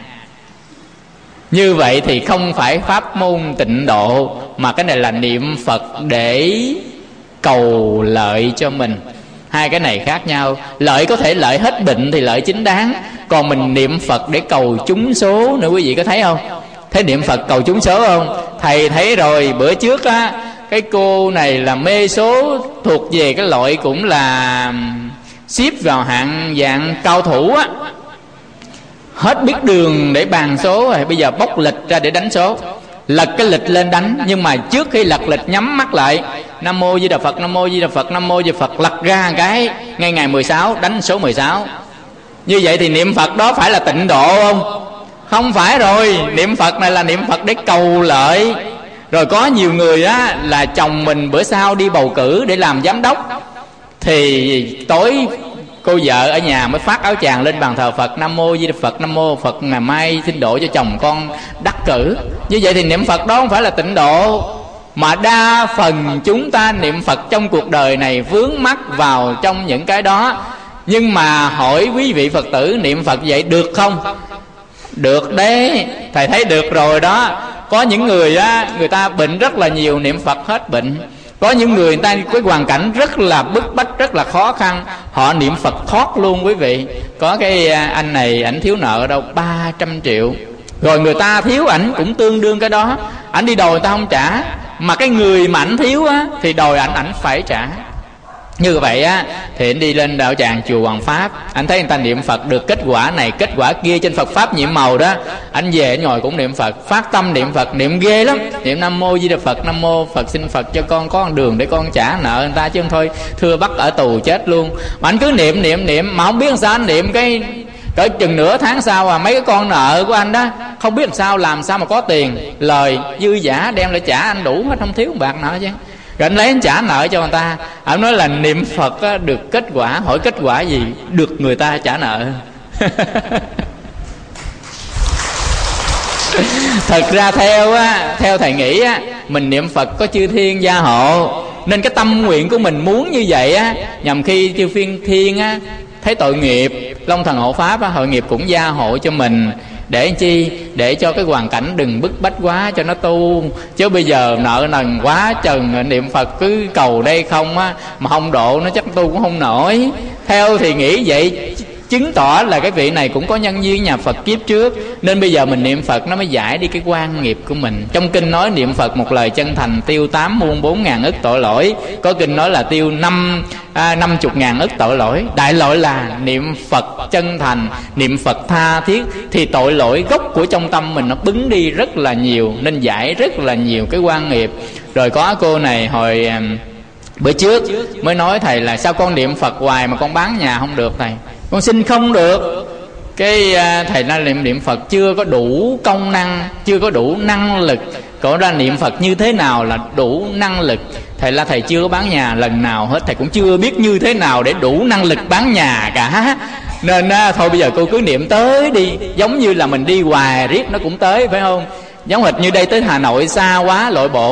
Như vậy thì không phải pháp môn tịnh độ, mà cái này là niệm Phật để cầu lợi cho mình. Hai cái này khác nhau. Lợi có thể lợi hết bệnh thì lợi chính đáng. Còn mình niệm Phật để cầu trúng số nữa, quý vị có thấy không? Thấy niệm Phật cầu trúng số không? Thầy thấy rồi, bữa trước á, cái cô này là mê số, thuộc về cái loại cũng là xếp vào hạng dạng cao thủ á. Hết biết đường để bàn số rồi, bây giờ bóc lịch ra để đánh số. Lật cái lịch lên đánh, nhưng mà trước khi lật lịch nhắm mắt lại, Nam Mô Di Đà Phật, Nam Mô Di Đà Phật, Nam Mô Di Đà Phật, lật ra cái ngay ngày 16 đánh số 16. Như vậy thì niệm Phật đó phải là tịnh độ không? Không phải rồi. Niệm Phật này là niệm Phật để cầu lợi. Rồi có nhiều người á là chồng mình bữa sau đi bầu cử để làm giám đốc, thì tối cô vợ ở nhà mới phát áo choàng lên bàn thờ Phật, Nam Mô Di Đà Phật, Nam Mô Phật, ngày mai xin độ cho chồng con đắc cử. Như vậy thì niệm Phật đó không phải là tịnh độ. Mà đa phần chúng ta niệm Phật trong cuộc đời này vướng mắc vào trong những cái đó. Nhưng mà hỏi quý vị Phật tử, niệm Phật vậy được không? Được đấy, thầy thấy được rồi đó. Có những người á, người ta bệnh rất là nhiều, niệm Phật hết bệnh. Có những người ta cái hoàn cảnh rất là bức bách, rất là khó khăn, họ niệm Phật thoát luôn quý vị. Có cái anh này, ảnh thiếu nợ đâu 300 triệu. Rồi người ta thiếu ảnh cũng tương đương cái đó, ảnh đi đòi người ta không trả, mà cái người mà ảnh thiếu á thì đòi ảnh phải trả. Như vậy á thì anh đi lên đạo tràng chùa Hoàng Pháp, anh thấy người ta niệm Phật được kết quả này kết quả kia trên Phật Pháp nhiệm màu đó, anh về anh ngồi cũng niệm Phật, phát tâm niệm Phật, niệm ghê lắm. Niệm Nam Mô Di Đà Phật, Nam Mô Phật, xin Phật cho con có con đường để con trả nợ người ta, chứ không thôi thưa bắt ở tù chết luôn. Mà anh cứ niệm mà không biết làm sao anh niệm cái cỡ chừng nửa tháng sau mấy cái con nợ của anh đó không biết làm sao mà có tiền, lời dư giả đem lại trả anh đủ hết, không thiếu bạc nợ chứ. Rồi anh lấy anh trả nợ cho người ta. Anh nói là niệm Phật á, được kết quả. Hỏi kết quả gì? Được người ta trả nợ. Thật ra theo thầy nghĩ á, mình niệm Phật có chư thiên gia hộ, nên cái tâm nguyện của mình muốn như vậy á, nhằm khi chư phiên thiên á thấy tội nghiệp, Long Thần Hộ Pháp á, hội nghiệp cũng gia hộ cho mình. Để chi? Để cho cái hoàn cảnh đừng bức bách quá cho nó tu. Chứ bây giờ nợ nần quá chừng, niệm Phật cứ cầu đây không á, mà không độ nó chắc tu cũng không nổi. Theo thì nghĩ vậy, chứng tỏ là cái vị này cũng có nhân duyên nhà Phật kiếp trước, nên bây giờ mình niệm Phật nó mới giải đi cái quan nghiệp của mình. Trong kinh nói niệm Phật một lời chân thành tiêu 8 muôn 4 ngàn ức tội lỗi. Có kinh nói là tiêu 50 ngàn ức tội lỗi. Đại loại là niệm Phật chân thành, niệm Phật tha thiết, thì tội lỗi gốc của trong tâm mình nó bứng đi rất là nhiều, nên giải rất là nhiều cái quan nghiệp. Rồi có cô này hồi bữa trước mới nói thầy là sao con niệm Phật hoài mà con bán nhà không được thầy, con xin không được. Cái thầy nói niệm Phật chưa có đủ công năng, chưa có đủ năng lực. Cậu ra niệm Phật như thế nào là đủ năng lực? Thầy là thầy chưa có bán nhà lần nào hết, thầy cũng chưa biết như thế nào để đủ năng lực bán nhà cả. Nên thôi bây giờ cô cứ niệm tới đi, giống như là mình đi hoài riết nó cũng tới, phải không? Giống hệt như đây tới Hà Nội xa quá lội bộ,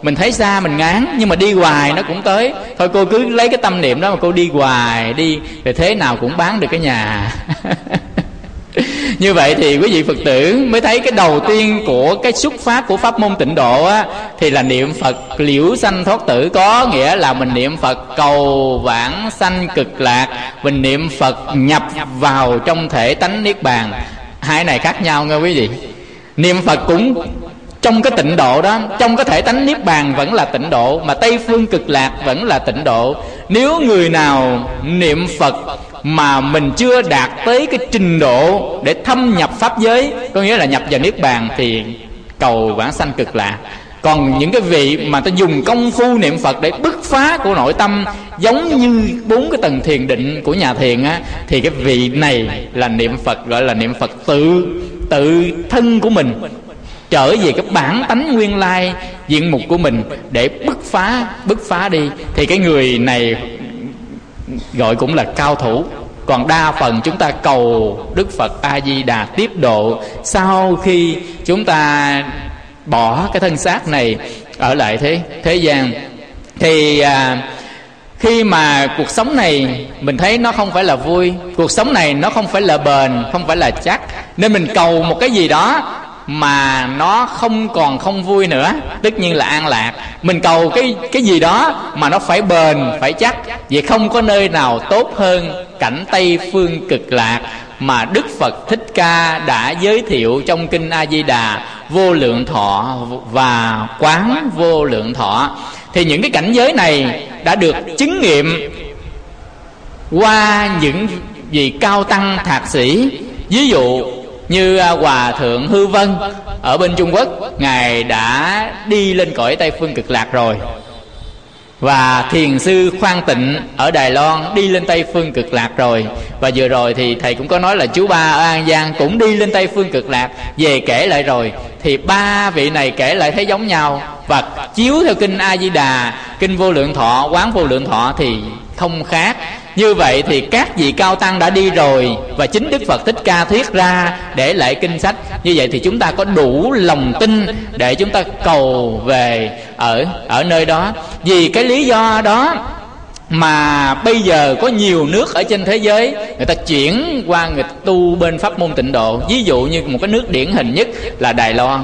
mình thấy xa mình ngán, nhưng mà đi hoài nó cũng tới. Thôi cô cứ lấy cái tâm niệm đó mà cô đi hoài đi, rồi thế nào cũng bán được cái nhà. Như vậy thì quý vị Phật tử mới thấy cái đầu tiên của cái xuất phát của pháp môn tịnh độ á, thì là niệm Phật liễu sanh thoát tử. Có nghĩa là mình niệm Phật cầu vãng sanh cực lạc, mình niệm Phật nhập vào trong thể tánh niết bàn. Hai này khác nhau nghe quý vị. Niệm Phật cũng trong cái tịnh độ đó, trong cái thể tánh niết bàn vẫn là tịnh độ, mà Tây phương cực lạc vẫn là tịnh độ. Nếu người nào niệm Phật mà mình chưa đạt tới cái trình độ để thâm nhập pháp giới, có nghĩa là nhập vào niết bàn, thì cầu vãng sanh cực lạc. Còn những cái vị mà ta dùng công phu niệm Phật để bứt phá của nội tâm, giống như 4 cái tầng thiền định của nhà thiền á, thì cái vị này là niệm Phật, gọi là niệm Phật tự thân của mình, trở về cái bản tánh nguyên lai diện mục của mình để bứt phá đi. Thì cái người này gọi cũng là cao thủ. Còn đa phần chúng ta cầu Đức Phật A Di Đà tiếp độ sau khi chúng ta bỏ cái thân xác này ở lại thế gian. Thì khi mà cuộc sống này mình thấy nó không phải là vui, cuộc sống này nó không phải là bền, không phải là chắc, nên mình cầu một cái gì đó mà nó không vui nữa, tất nhiên là an lạc. Mình cầu cái gì đó mà nó phải bền, phải chắc. Vậy không có nơi nào tốt hơn cảnh Tây phương cực lạc mà Đức Phật Thích Ca đã giới thiệu trong kinh A Di Đà Vô Lượng Thọ và Quán Vô Lượng Thọ. Thì những cái cảnh giới này đã được chứng nghiệm qua những vị cao tăng thạc sĩ. Ví dụ như Hòa Thượng Hư Vân ở bên Trung Quốc, Ngài đã đi lên cõi Tây phương cực lạc rồi. Và Thiền sư Khoan Tịnh ở Đài Loan đi lên Tây phương cực lạc rồi. Và vừa rồi thì thầy cũng có nói là chú Ba ở An Giang cũng đi lên Tây phương cực lạc, về kể lại rồi. Thì 3 vị này kể lại thấy giống nhau, và chiếu theo kinh A Di Đà, kinh Vô Lượng Thọ, Quán Vô Lượng Thọ thì không khác. Như vậy thì các vị cao tăng đã đi rồi, và chính Đức Phật Thích Ca thuyết ra để lại kinh sách. Như vậy thì chúng ta có đủ lòng tin để chúng ta cầu về ở nơi đó. Vì cái lý do đó mà bây giờ có nhiều nước ở trên thế giới người ta chuyển qua người tu bên pháp môn tịnh độ. Ví dụ như một cái nước điển hình nhất là Đài Loan,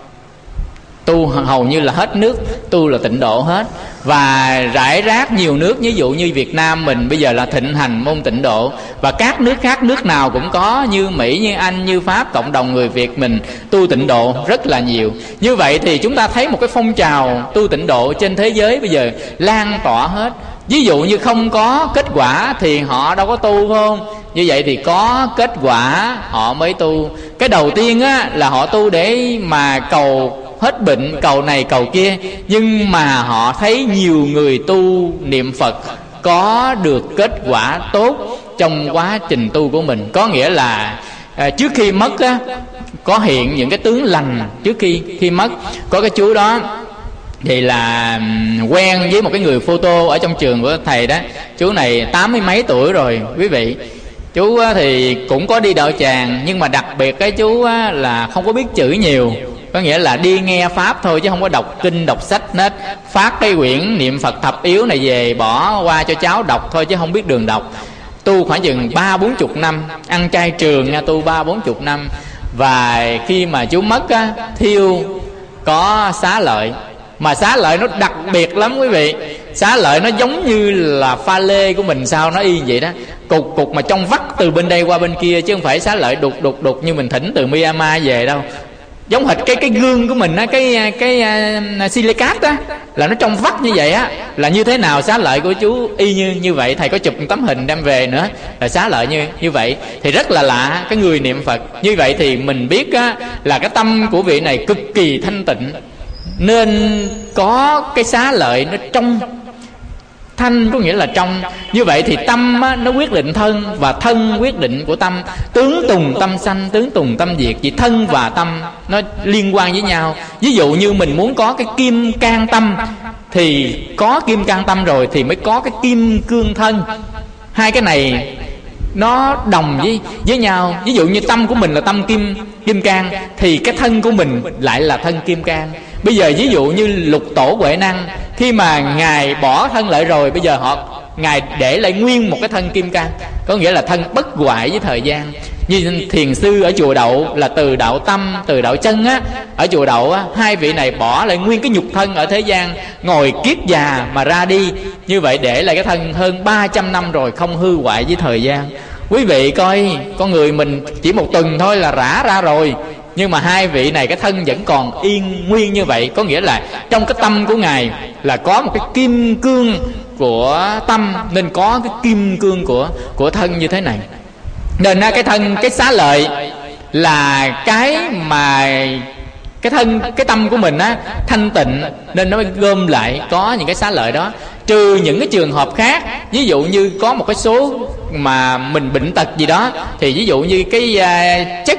tu hầu như là hết nước tu là tịnh độ hết. Và rải rác nhiều nước, ví dụ như Việt Nam mình bây giờ là thịnh hành môn tịnh độ. Và các nước khác, nước nào cũng có, như Mỹ, như Anh, như Pháp, cộng đồng người Việt mình tu tịnh độ rất là nhiều. Như vậy thì chúng ta thấy một cái phong trào tu tịnh độ trên thế giới bây giờ lan tỏa hết. Ví dụ như không có kết quả thì họ đâu có tu, phải không? Như vậy thì có kết quả họ mới tu. Cái đầu tiên á, là họ tu để mà cầu hết bệnh, cầu này cầu kia. Nhưng mà họ thấy nhiều người tu niệm Phật có được kết quả tốt trong quá trình tu của mình. Có nghĩa là trước khi mất á, có hiện những cái tướng lành trước khi mất. Có cái chú đó thì là quen với một cái người photo ở trong trường của thầy đó. Chú này 80 mấy tuổi rồi quý vị. Chú thì cũng có đi đạo tràng, nhưng mà đặc biệt cái chú là không có biết chữ nhiều. Có nghĩa là đi nghe pháp thôi chứ không có đọc kinh đọc sách hết. Phát cái quyển niệm Phật thập yếu này về bỏ qua cho cháu đọc thôi chứ không biết đường đọc. Tu khoảng chừng 30-40 năm, ăn chay trường nha, tu 30-40 năm. Và khi mà chú mất á, thiêu có xá lợi. Mà xá lợi nó đặc biệt lắm quý vị. Xá lợi nó giống như là pha lê của mình sao, nó y vậy đó. Cục mà trong vắt từ bên đây qua bên kia, chứ không phải xá lợi đục như mình thỉnh từ Myanmar về đâu. Giống hệt cái gương của mình á, cái silicat á, là nó trong vắt như vậy á. Là như thế nào xá lợi của chú y như vậy. Thầy có chụp một tấm hình đem về nữa, là xá lợi như vậy. Thì rất là lạ cái người niệm Phật. Như vậy thì mình biết á, là cái tâm của vị này cực kỳ thanh tịnh, nên có cái xá lợi nó trong. Thanh có nghĩa là trong. Như vậy thì tâm á, nó quyết định thân, và thân quyết định của tâm. Tướng tùng tâm sanh, tướng tùng tâm diệt. Vì thân và tâm nó liên quan với nhau. Ví dụ như mình muốn có cái kim can tâm, thì có kim can tâm rồi thì mới có cái kim cương thân. Hai cái này nó đồng với nhau. Ví dụ như tâm của mình là tâm kim can, thì cái thân của mình lại là thân kim can. Bây giờ ví dụ như Lục Tổ Huệ Năng, khi mà Ngài bỏ thân lại rồi, bây giờ Ngài để lại nguyên một cái thân kim cang, có nghĩa là thân bất hoại với thời gian. Như thiền sư ở chùa Đậu là Từ Đạo Tâm, Từ Đạo Chân á, ở chùa Đậu á, hai vị này bỏ lại nguyên cái nhục thân ở thế gian, ngồi kiết già mà ra đi. Như vậy để lại cái thân hơn 300 năm rồi, không hư hoại với thời gian. Quý vị coi, con người mình chỉ một tuần thôi là rã ra rồi, nhưng mà hai vị này cái thân vẫn còn yên nguyên như vậy. Có nghĩa là trong cái tâm của Ngài là có một cái kim cương của tâm, nên có cái kim cương của thân như thế này. Nên cái thân, cái xá lợi là cái mà cái tâm của mình á thanh tịnh, nên nó mới gom lại có những cái xá lợi đó. Trừ những cái trường hợp khác, ví dụ như có một cái số mà mình bệnh tật gì đó, thì ví dụ như cái chất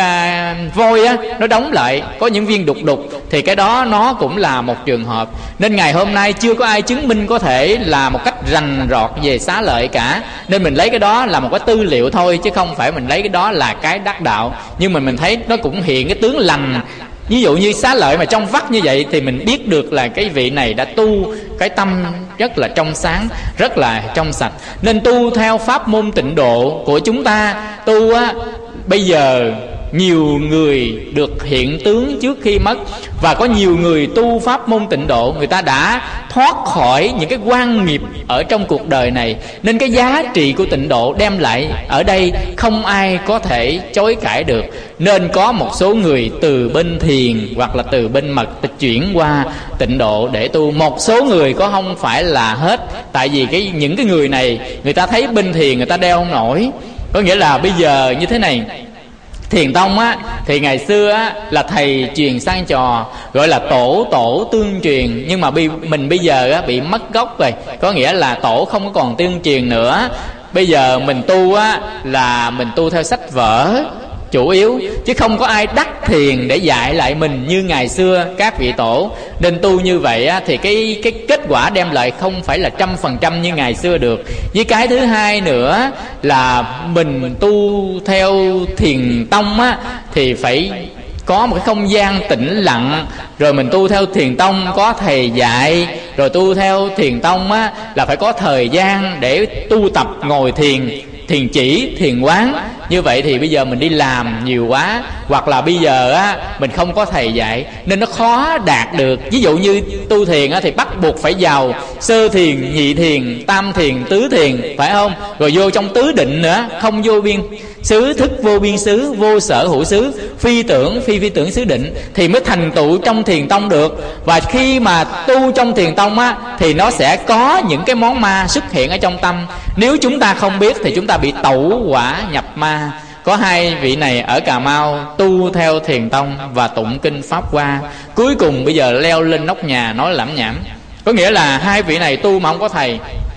vôi á, nó đóng lại có những viên đục đục, thì cái đó nó cũng là một trường hợp. Nên ngày hôm nay chưa có ai chứng minh có thể là một cách rành rọt về xá lợi cả, nên mình lấy cái đó là một cái tư liệu thôi, chứ không phải mình lấy cái đó là cái đắc đạo. Nhưng mà mình thấy nó cũng hiện cái tướng lành. Ví dụ như xá lợi mà trong vắt như vậy thì mình biết được là cái vị này đã tu cái tâm rất là trong sáng, rất là trong sạch. Nên tu theo pháp môn tịnh độ của chúng ta, tu á, bây giờ nhiều người được hiện tướng trước khi mất, và có nhiều người tu pháp môn tịnh độ, người ta đã thoát khỏi những cái quan nghiệp ở trong cuộc đời này. Nên cái giá trị của tịnh độ đem lại ở đây không ai có thể chối cãi được. Nên có một số người từ bên thiền hoặc là từ bên mật chuyển qua tịnh độ để tu. Một số người có không phải là hết, tại vì những cái người này người ta thấy bên thiền người ta đeo không nổi. Có nghĩa là bây giờ như thế này, Thiền tông á thì ngày xưa á là thầy truyền sang trò, gọi là tổ tương truyền. Nhưng mà mình bây giờ á bị mất gốc rồi, có nghĩa là tổ không có còn tương truyền nữa. Bây giờ mình tu á là mình tu theo sách vở chủ yếu, chứ không có ai đắc thiền để dạy lại mình như ngày xưa các vị tổ. Nên tu như vậy á, thì cái kết quả đem lại không phải là 100% như ngày xưa được. Với cái thứ hai nữa là mình tu theo thiền tông á, thì phải có một cái không gian tĩnh lặng. Rồi mình tu theo thiền tông có thầy dạy, rồi tu theo thiền tông á là phải có thời gian để tu tập ngồi thiền, thiền chỉ, thiền quán. Như vậy thì bây giờ mình đi làm nhiều quá, hoặc là bây giờ á mình không có thầy dạy nên nó khó đạt được. Ví dụ như tu thiền á thì bắt buộc phải vào sơ thiền, nhị thiền, tam thiền, tứ thiền, phải không? Rồi vô trong tứ định nữa, không vô biên xứ, thức vô biên xứ, vô sở hữu xứ, phi tưởng phi tưởng xứ định, thì mới thành tựu trong thiền tông được. Và khi mà tu trong thiền tông á thì nó sẽ có những cái món ma xuất hiện ở trong tâm. Nếu chúng ta không biết thì chúng ta bị tẩu hỏa nhập ma. Có hai vị này ở Cà Mau tu theo thiền tông và tụng kinh Pháp Hoa, cuối cùng bây giờ leo lên nóc nhà nói lẩm nhẩm. Có nghĩa là hai vị này tu mà không có thầy.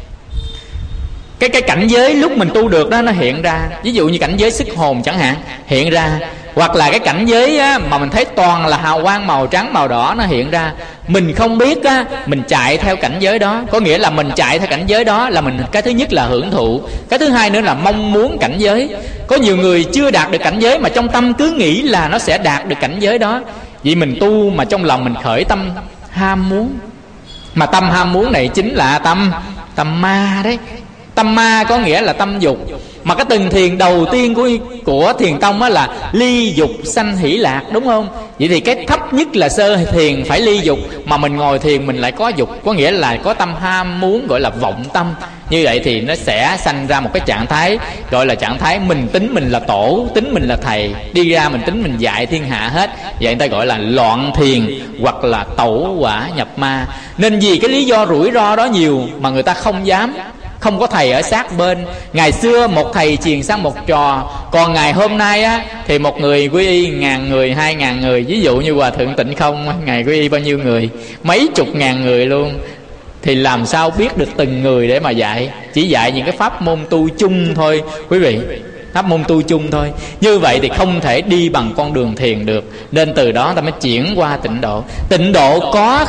Cái cảnh giới lúc mình tu được đó nó hiện ra. Ví dụ như cảnh giới sức hồn chẳng hạn hiện ra, hoặc là cái cảnh giới á, mà mình thấy toàn là hào quang màu trắng màu đỏ nó hiện ra. Mình không biết á, mình chạy theo cảnh giới đó. Có nghĩa là mình chạy theo cảnh giới đó là mình, cái thứ nhất là hưởng thụ, cái thứ hai nữa là mong muốn cảnh giới. Có nhiều người chưa đạt được cảnh giới mà trong tâm cứ nghĩ là nó sẽ đạt được cảnh giới đó. Vì mình tu mà trong lòng mình khởi tâm ham muốn, mà tâm ham muốn này chính là tâm ma đấy. Tâm ma có nghĩa là tâm dục. Mà cái từng thiền đầu tiên của thiền tông á là ly dục sanh hỷ lạc, đúng không? Vậy thì cái thấp nhất là sơ thiền phải ly dục, mà mình ngồi thiền mình lại có dục, có nghĩa là có tâm ham muốn, gọi là vọng tâm. Như vậy thì nó sẽ sanh ra một cái trạng thái gọi là trạng thái mình tính mình là tổ, tính mình là thầy, đi ra mình tính mình dạy thiên hạ hết. Vậy người ta gọi là loạn thiền hoặc là tẩu hỏa nhập ma. Nên vì cái lý do rủi ro đó nhiều mà người ta không dám, không có thầy ở sát bên. Ngày xưa một thầy truyền sang một trò, còn ngày hôm nay á thì một người quy y 1.000 người, 2.000 người. Ví dụ như Hòa Thượng Tịnh Không, ngày quy y bao nhiêu người? Mấy chục ngàn người luôn. Thì làm sao biết được từng người để mà dạy? Chỉ dạy những cái pháp môn tu chung thôi quý vị, pháp môn tu chung thôi. Như vậy thì không thể đi bằng con đường thiền được. Nên từ đó ta mới chuyển qua tịnh độ. Tịnh độ có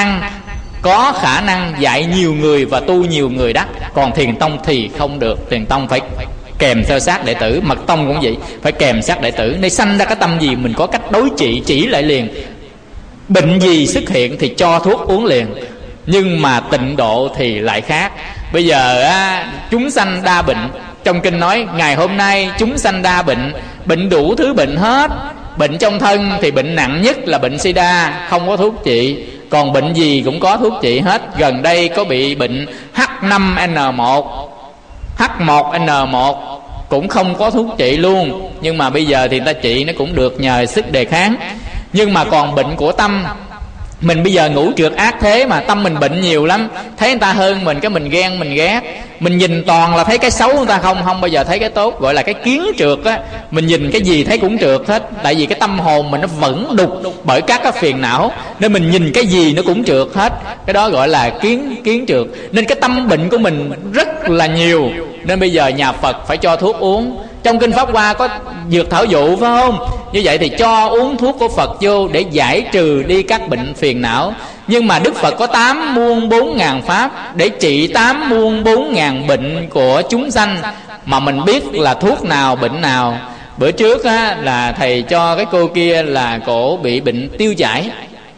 khả năng dạy nhiều người và tu nhiều người đắc. Còn thiền tông thì không được. Thiền tông phải kèm theo sát đệ tử, mật tông cũng vậy, phải kèm sát đệ tử. Để sanh ra cái tâm gì mình có cách đối trị, chỉ lại liền. Bệnh gì xuất hiện thì cho thuốc uống liền. Nhưng mà tịnh độ thì lại khác. Bây giờ á, chúng sanh đa bệnh. Trong kinh nói ngày hôm nay chúng sanh đa bệnh, bệnh đủ thứ bệnh hết. Bệnh trong thân thì bệnh nặng nhất là bệnh sida, không có thuốc trị. Còn bệnh gì cũng có thuốc trị hết. Gần đây có bị bệnh H5N1, H1N1 cũng không có thuốc trị luôn. Nhưng mà bây giờ thì người ta trị nó cũng được nhờ sức đề kháng. Nhưng mà còn bệnh của tâm, mình bây giờ ngũ trượt ác thế mà tâm mình bệnh nhiều lắm. Thấy người ta hơn mình cái mình ghen mình ghét. Mình nhìn toàn là thấy cái xấu người ta, không bao giờ thấy cái tốt. Gọi là cái kiến trượt á. Mình nhìn cái gì thấy cũng trượt hết. Tại vì cái tâm hồn mình nó vẫn đục bởi các cái phiền não, nên mình nhìn cái gì nó cũng trượt hết. Cái đó gọi là kiến trượt. Nên cái tâm bệnh của mình rất là nhiều. Nên bây giờ nhà Phật phải cho thuốc uống. Trong kinh Pháp Hoa có dược thảo dụ phải không? Như vậy thì cho uống thuốc của Phật vô để giải trừ đi các bệnh phiền não. Nhưng mà Đức Phật có 8 muôn 4 ngàn pháp để trị 8 muôn 4 ngàn bệnh của chúng sanh, mà mình biết là thuốc nào bệnh nào. Bữa trước á, là thầy cho cái cô kia là cổ bị bệnh tiêu chảy,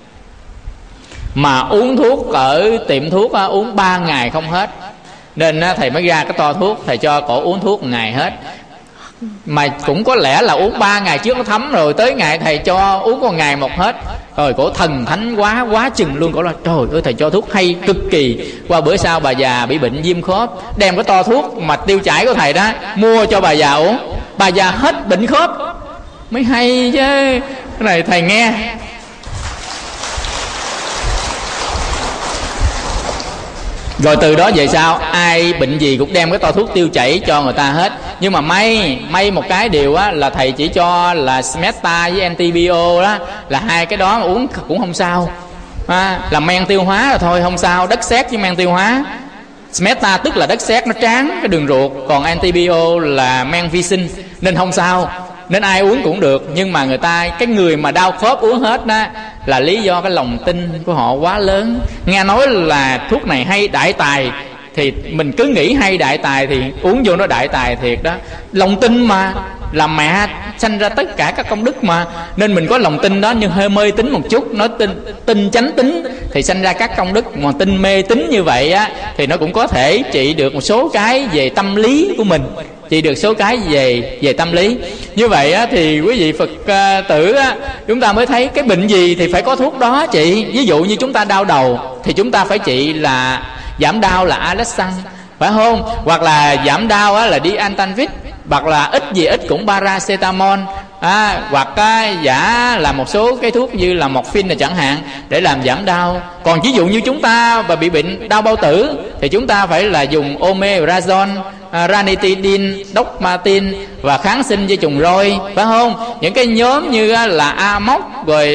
mà uống thuốc ở tiệm thuốc á, uống 3 ngày không hết. Nên á, thầy mới ra cái to thuốc, thầy cho cổ uống thuốc 1 ngày hết. Mà cũng có lẽ là uống 3 ngày trước nó thấm rồi, tới ngày thầy cho uống 1 ngày một hết. Rồi cổ thần thánh quá chừng luôn. Cổ là trời ơi thầy cho thuốc hay cực kỳ. Qua bữa sau bà già bị bệnh viêm khớp, đem cái to thuốc mà tiêu chảy của thầy đó mua cho bà già uống. Bà già hết bệnh khớp. Mới hay chứ. Cái này thầy nghe. Rồi từ đó về sau ai bệnh gì cũng đem cái to thuốc tiêu chảy cho người ta hết. Nhưng mà may một cái điều á, là thầy chỉ cho là Smeta với Antibio đó, là 2 cái đó mà uống cũng không sao. Là men tiêu hóa là thôi không sao. Đất sét với men tiêu hóa. Smeta tức là đất sét nó tráng cái đường ruột, còn Antibio là men vi sinh nên không sao. Nên ai uống cũng được. Nhưng mà cái người mà đau khớp uống hết đó là lý do cái lòng tin của họ quá lớn. Nghe nói là thuốc này hay đại tài, thì mình cứ nghĩ hay đại tài thì uống vô nó đại tài thiệt đó. Lòng tin mà, là mẹ sanh ra tất cả các công đức mà. Nên mình có lòng tin đó, nhưng hơi mê tín một chút. Nó tin chánh tín thì sanh ra các công đức. Mà tin mê tín như vậy á, thì nó cũng có thể trị được một số cái về tâm lý của mình, trị được số cái về tâm lý. Như vậy á, thì quý vị Phật tử á, chúng ta mới thấy cái bệnh gì thì phải có thuốc đó trị. Ví dụ như chúng ta đau đầu thì chúng ta phải trị là giảm đau là Alexan, phải không? Hoặc là giảm đau á, là đi Antanvit, hoặc là ít cũng paracetamol, hoặc giả là một số cái thuốc như là morphine chẳng hạn để làm giảm đau. Còn ví dụ như chúng ta và bị bệnh đau bao tử thì chúng ta phải là dùng omeprazole, ranitidine, dopamine và kháng sinh dây trùng roi, phải không? Những cái nhóm như là Amox rồi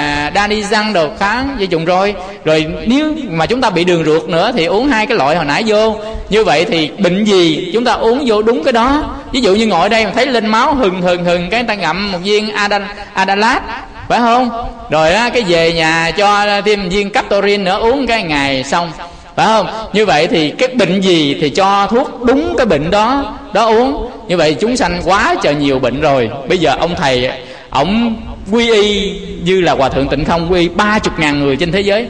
Danizan đồ kháng dây trùng roi. Rồi nếu mà chúng ta bị đường ruột nữa thì uống 2 cái loại hồi nãy vô. Như vậy thì bệnh gì chúng ta uống vô đúng cái đó. Ví dụ như ngồi đây mà thấy lên máu hừng cái người ta ngậm một viên Adalat, phải không? Rồi cái về nhà cho thêm viên Captopril nữa, uống cái ngày xong, phải không? Như vậy thì cái bệnh gì thì cho thuốc đúng cái bệnh đó uống. Như vậy chúng sanh quá trời nhiều bệnh rồi. Bây giờ ông thầy ổng quy y như là Hòa Thượng Tịnh Không quy y 30.000 người trên thế giới.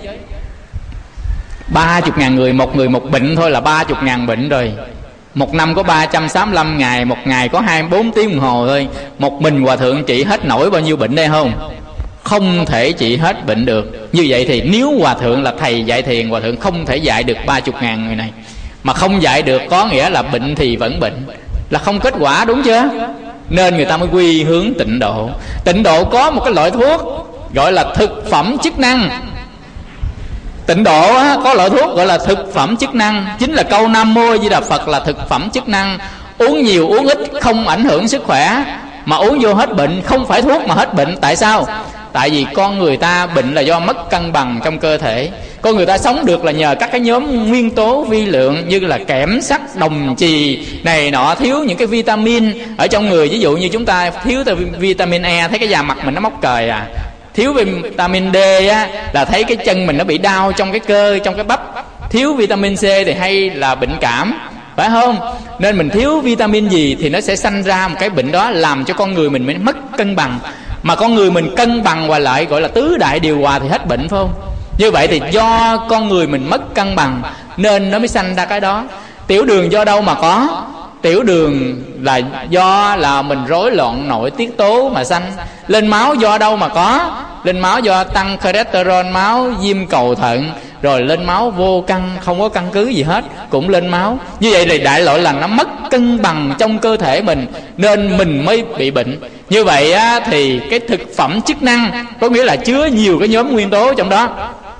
30.000 người, một người một bệnh thôi là 30.000 bệnh rồi. Một năm có 365 ngày, một ngày có 24 tiếng đồng hồ thôi. Một mình Hòa Thượng trị hết nổi bao nhiêu bệnh đây không? Không thể trị hết bệnh được. Như vậy thì nếu Hòa Thượng là thầy dạy thiền, Hòa Thượng không thể dạy được 30.000 người này. Mà không dạy được có nghĩa là bệnh thì vẫn bệnh, là không kết quả, đúng chưa? Nên người ta mới quy hướng tịnh độ. Tịnh độ có một cái loại thuốc gọi là thực phẩm chức năng. Tịnh độ á, có loại thuốc gọi là thực phẩm chức năng. Chính là câu Nam Mô Di Đà Phật là thực phẩm chức năng. Uống nhiều uống ít không ảnh hưởng sức khỏe, mà uống vô hết bệnh. Không phải thuốc mà hết bệnh. Tại sao? Tại vì con người ta bệnh là do mất cân bằng trong cơ thể. Con người ta sống được là nhờ các cái nhóm nguyên tố vi lượng như là kẽm, sắt, đồng, chì này nọ. Thiếu những cái vitamin ở trong người. Ví dụ như chúng ta thiếu vitamin E, thấy cái da mặt mình nó mốc cời à. Thiếu vitamin D á, là thấy cái chân mình nó bị đau trong cái cơ, trong cái bắp. Thiếu vitamin C thì hay là bệnh cảm, phải không? Nên mình thiếu vitamin gì thì nó sẽ sanh ra một cái bệnh đó, làm cho con người mình mất cân bằng. mà con người mình cân bằng hòa lại, gọi là tứ đại điều hòa thì hết bệnh, phải không? Như vậy thì do con người mình mất cân bằng nên nó mới sanh ra cái đó. Tiểu đường do đâu mà có? Tiểu đường là do là mình rối loạn nội tiết tố mà sanh. Lên máu do đâu mà có? Lên máu do tăng cholesterol máu, viêm cầu thận, rồi lên máu vô căn, không có căn cứ gì hết, cũng lên máu. Như vậy thì đại loại là nó mất cân bằng trong cơ thể mình nên mình mới bị bệnh. Như vậy á, thì cái thực phẩm chức năng có nghĩa là chứa nhiều cái nhóm nguyên tố trong đó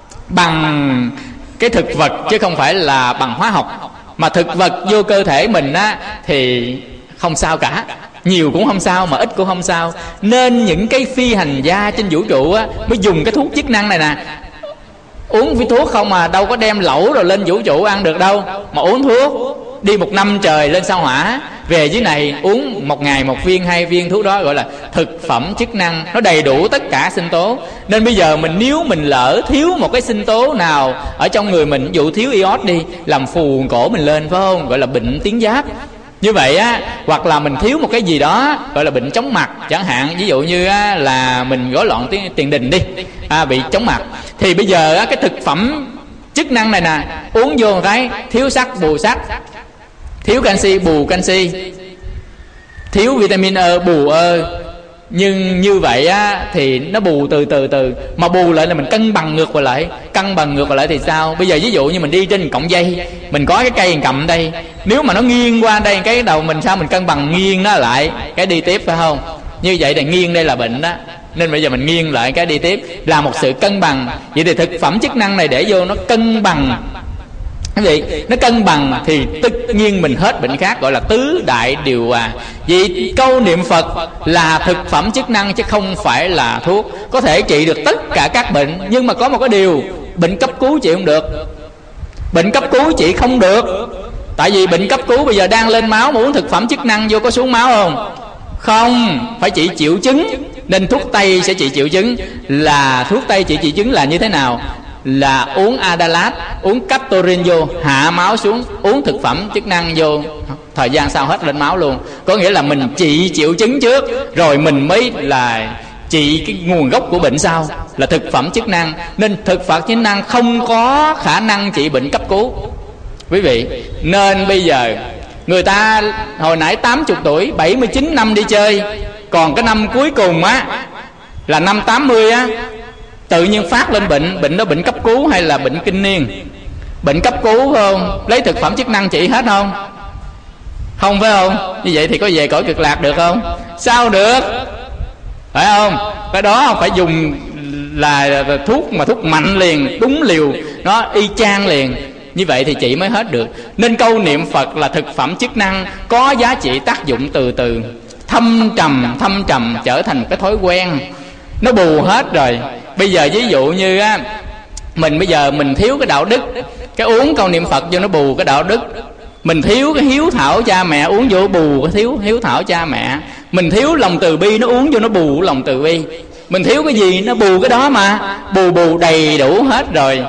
bằng cái thực vật chứ không phải là bằng hóa học. Mà thực vật vô cơ thể mình á thì không sao cả, nhiều cũng không sao mà ít cũng không sao. Nên những cái phi hành gia trên vũ trụ á mới dùng cái thuốc chức năng này nè. Uống với thuốc không mà đâu có đem lẩu rồi lên vũ trụ ăn được đâu, mà uống thuốc đi 1 năm trời lên sao hỏa, về dưới này uống 1 ngày 1 viên 2 viên thuốc đó, gọi là thực phẩm chức năng. Nó đầy đủ tất cả sinh tố. Nên bây giờ nếu mình lỡ thiếu một cái sinh tố nào ở trong người mình, ví dụ thiếu iốt đi, làm phù cổ mình lên, phải không? Gọi là bệnh tuyến giáp. Như vậy á, hoặc là mình thiếu một cái gì đó gọi là bệnh chóng mặt chẳng hạn, ví dụ như á, là mình rối loạn tiền đình đi, bị chóng mặt, thì bây giờ á, cái thực phẩm chức năng này nè, uống vô một cái thiếu sắt bù sắt, thiếu canxi bù canxi, thiếu vitamin E bù E. Nhưng như vậy á thì nó bù từ từ, mà bù lại là mình cân bằng ngược lại. Cân bằng ngược lại thì sao? Bây giờ ví dụ như mình đi trên cọng dây, mình có cái cây cầm đây, nếu mà nó nghiêng qua đây cái đầu mình, sao mình cân bằng nghiêng nó lại cái đi tiếp, phải không? Như vậy thì nghiêng đây là bệnh đó, nên bây giờ mình nghiêng lại cái đi tiếp là một sự cân bằng. Vậy thì thực phẩm chức năng này để vô nó cân bằng, cái gì nó cân bằng thì tất nhiên mình hết bệnh khác, gọi là tứ đại điều hòa. Vì câu niệm Phật là thực phẩm chức năng chứ không phải là thuốc. Có thể trị được tất cả các bệnh, nhưng mà có một cái điều, bệnh cấp cứu trị không được. Bệnh cấp cứu trị không được. Tại vì bệnh cấp cứu bây giờ đang lên máu mà uống thực phẩm chức năng vô có xuống máu không? Không, phải trị triệu chứng. Nên thuốc Tây sẽ trị triệu chứng. Là thuốc Tây trị triệu chứng là như thế nào? Là uống Adalat, uống Captopril vô, hạ máu xuống, uống thực phẩm chức năng vô, thời gian sau hết lên máu luôn. Có nghĩa là mình trị triệu chứng trước, rồi mình mới là trị cái nguồn gốc của bệnh sau, là thực phẩm chức năng. Nên thực phẩm chức năng không có khả năng trị bệnh cấp cứu, quý vị. Nên bây giờ người ta hồi nãy 80 tuổi, 79 năm đi chơi, còn cái năm cuối cùng á là năm 80 á, tự nhiên phát lên bệnh đó bệnh cấp cứu hay là bệnh kinh niên? Bệnh cấp cứu phải không? Lấy thực phẩm chức năng trị hết không? Không, phải không? Như vậy thì có về cõi cực lạc được không? Sao được, phải không? Cái đó phải dùng là thuốc, mà thuốc mạnh liền, đúng liều, nó y chang liền. Như vậy thì trị mới hết được. Nên câu niệm Phật là thực phẩm chức năng, có giá trị tác dụng từ từ, thâm trầm trở thành cái thói quen, nó bù hết rồi. Bây giờ ví dụ như á, mình bây giờ mình thiếu cái đạo đức, cái uống câu niệm Phật vô nó bù cái đạo đức. Mình thiếu cái hiếu thảo cha mẹ, uống vô bù cái hiếu thảo cha mẹ. Mình thiếu lòng từ bi, nó uống vô nó bù lòng từ bi. Mình thiếu cái gì nó bù cái đó, mà bù đầy đủ hết rồi.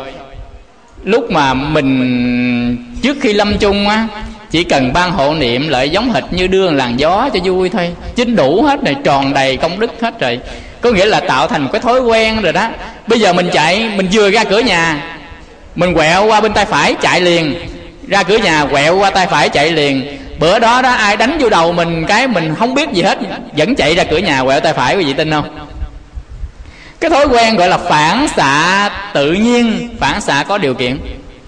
Lúc mà mình trước khi lâm chung á, chỉ cần ban hộ niệm lại giống hệt như đưa làn gió cho vui thôi, chính đủ hết này, tròn đầy công đức hết rồi. Có nghĩa là tạo thành một cái thói quen rồi đó. Bây giờ mình chạy, mình vừa ra cửa nhà, mình quẹo qua bên tay phải chạy liền, ra cửa nhà quẹo qua tay phải chạy liền. Bữa đó đó ai đánh vô đầu mình cái mình không biết gì hết, vẫn chạy ra cửa nhà quẹo tay phải, quý vị tin không? Cái thói quen gọi là phản xạ tự nhiên, phản xạ có điều kiện.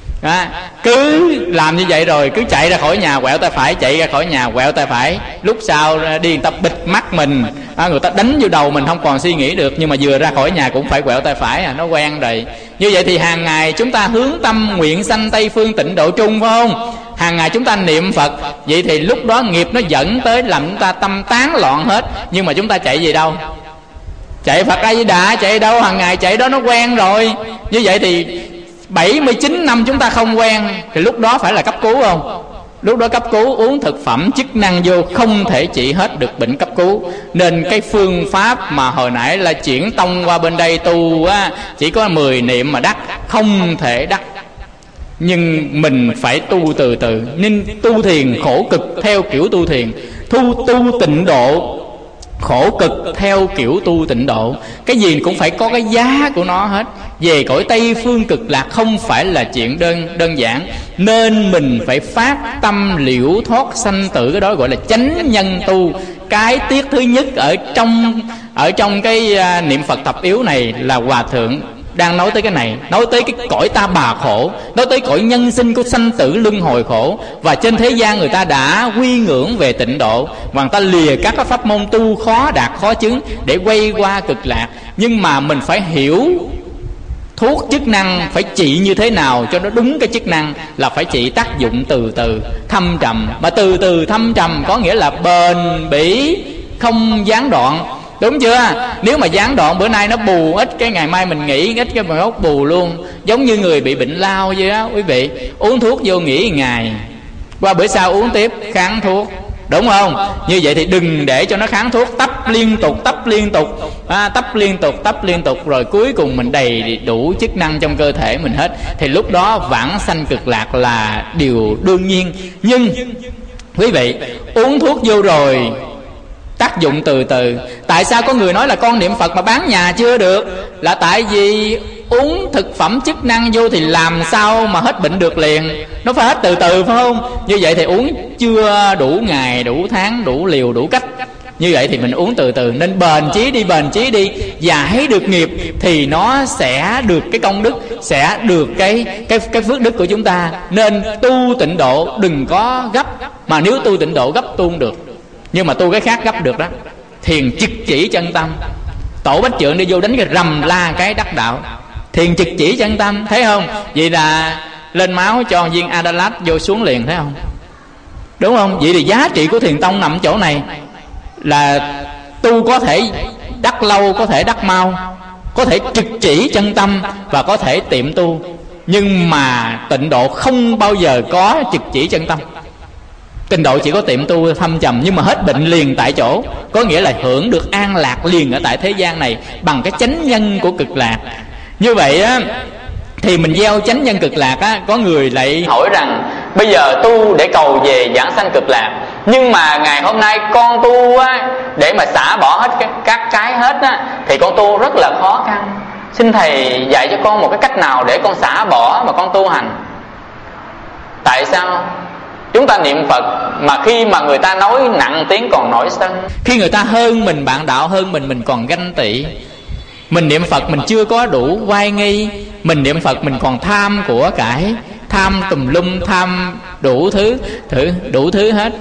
Cứ làm như vậy rồi cứ chạy ra khỏi nhà quẹo tay phải, chạy ra khỏi nhà quẹo tay phải. Lúc sau đi người ta bịt mắt mình, người ta đánh vô đầu mình không còn suy nghĩ được, nhưng mà vừa ra khỏi nhà cũng phải quẹo tay phải, nó quen rồi. Như vậy thì hàng ngày chúng ta hướng tâm nguyện sanh Tây Phương Tịnh Độ Trung, phải không? Hàng ngày chúng ta niệm Phật, vậy thì lúc đó nghiệp nó dẫn tới làm chúng ta tâm tán loạn hết. Nhưng mà chúng ta chạy gì đâu? Chạy Phật A Di Đà, chạy đâu? Hàng ngày chạy đó nó quen rồi. Như vậy thì 79 năm chúng ta không quen, thì lúc đó phải là cấp cứu không? Lúc đó cấp cứu uống thực phẩm chức năng vô không thể trị hết được bệnh cấp cứu. Nên cái phương pháp mà hồi nãy là chuyển tông qua bên đây tu á, chỉ có 10 niệm mà đắc, không thể đắc. Nhưng mình phải tu từ từ. Nên tu thiền khổ cực theo kiểu tu thiền. Tu tịnh độ khổ cực theo kiểu tu tịnh độ. Cái gì cũng phải có cái giá của nó hết. Về cõi Tây Phương Cực Lạc không phải là chuyện đơn giản, nên mình phải phát tâm liễu thoát sanh tử. Cái đó gọi là chánh nhân tu. Cái tiết thứ nhất ở trong cái niệm Phật thập yếu này là Hòa Thượng đang nói tới cái này, nói tới cái cõi ta bà khổ, nói tới cõi nhân sinh của sanh tử luân hồi khổ. Và trên thế gian người ta đã quy ngưỡng về tịnh độ, và người ta lìa các cái pháp môn tu khó đạt khó chứng để quay qua cực lạc. Nhưng mà mình phải hiểu thuốc chức năng phải trị như thế nào cho nó đúng cái chức năng, là phải trị tác dụng từ từ thâm trầm. Mà từ từ thâm trầm có nghĩa là bền bỉ, không gián đoạn. Đúng chưa? Nếu mà gián đoạn, bữa nay nó bù ít, cái ngày mai mình nghỉ ít, cái mai mốt bù luôn. Giống như người bị bệnh lao vậy đó quý vị. Uống thuốc vô nghỉ ngày, qua bữa sau uống tiếp, kháng thuốc. Đúng không? Như vậy thì đừng để cho nó kháng thuốc, tấp liên tục, rồi cuối cùng mình đầy đủ chức năng trong cơ thể mình hết. Thì lúc đó vãng sanh cực lạc là điều đương nhiên. Nhưng quý vị, uống thuốc vô rồi tác dụng từ từ. Tại sao có người nói là con niệm Phật mà bán nhà chưa được? Là tại vì uống thực phẩm chức năng vô thì làm sao mà hết bệnh được liền. Nó phải hết từ từ, phải không? Như vậy thì uống chưa đủ ngày, đủ tháng, đủ liều, đủ cách. Như vậy thì mình uống từ từ. Nên bền chí đi. Giải được nghiệp thì nó sẽ được cái công đức, sẽ được cái phước đức của chúng ta. Nên tu tịnh độ đừng có gấp. Mà nếu tu tịnh độ gấp tu không được, nhưng mà tu cái khác gấp được đó. Thiền trực chỉ chân tâm. Tổ Bách Trượng đi vô đánh cái rầm la cái đắc đạo. Thiền trực chỉ chân tâm, thấy không? Vậy là lên máu cho viên Adalat vô xuống liền, thấy không? Đúng không? Vậy thì giá trị của thiền tông nằm chỗ này. Là tu có thể đắc lâu, có thể đắc mau, có thể trực chỉ chân tâm và có thể tiệm tu. Nhưng mà tịnh độ không bao giờ có trực chỉ chân tâm. Tịnh độ chỉ có tiệm tu thâm trầm, nhưng mà hết bệnh liền tại chỗ. Có nghĩa là hưởng được an lạc liền ở tại thế gian này bằng cái chánh nhân của cực lạc. Như vậy á, thì mình gieo chánh nhân cực lạc á. Có người lại hỏi rằng bây giờ tu để cầu về giảng sanh cực lạc, nhưng mà ngày hôm nay con tu á, để mà xả bỏ hết các cái hết á, thì con tu rất là khó khăn. Xin thầy dạy cho con một cái cách nào để con xả bỏ mà con tu hành. Tại sao chúng ta niệm Phật mà khi mà người ta nói nặng tiếng còn nổi sân? Khi người ta hơn mình, bạn đạo hơn mình còn ganh tị. Mình niệm Phật mình chưa có đủ oai nghi. Mình niệm Phật mình còn tham của cải, tham tùm lum, tham đủ thứ hết.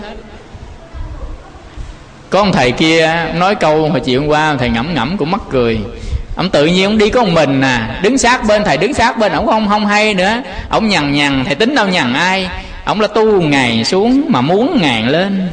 Có ông thầy kia nói câu hồi chiều hôm qua, thầy ngẫm cũng mắc cười. Ông tự nhiên ông đi có một mình đứng sát bên thầy, đứng sát bên ổng không hay nữa. Ổng nhằn, thầy tính đâu nhằn ai. Ổng là tu ngày xuống mà muốn ngàn lên.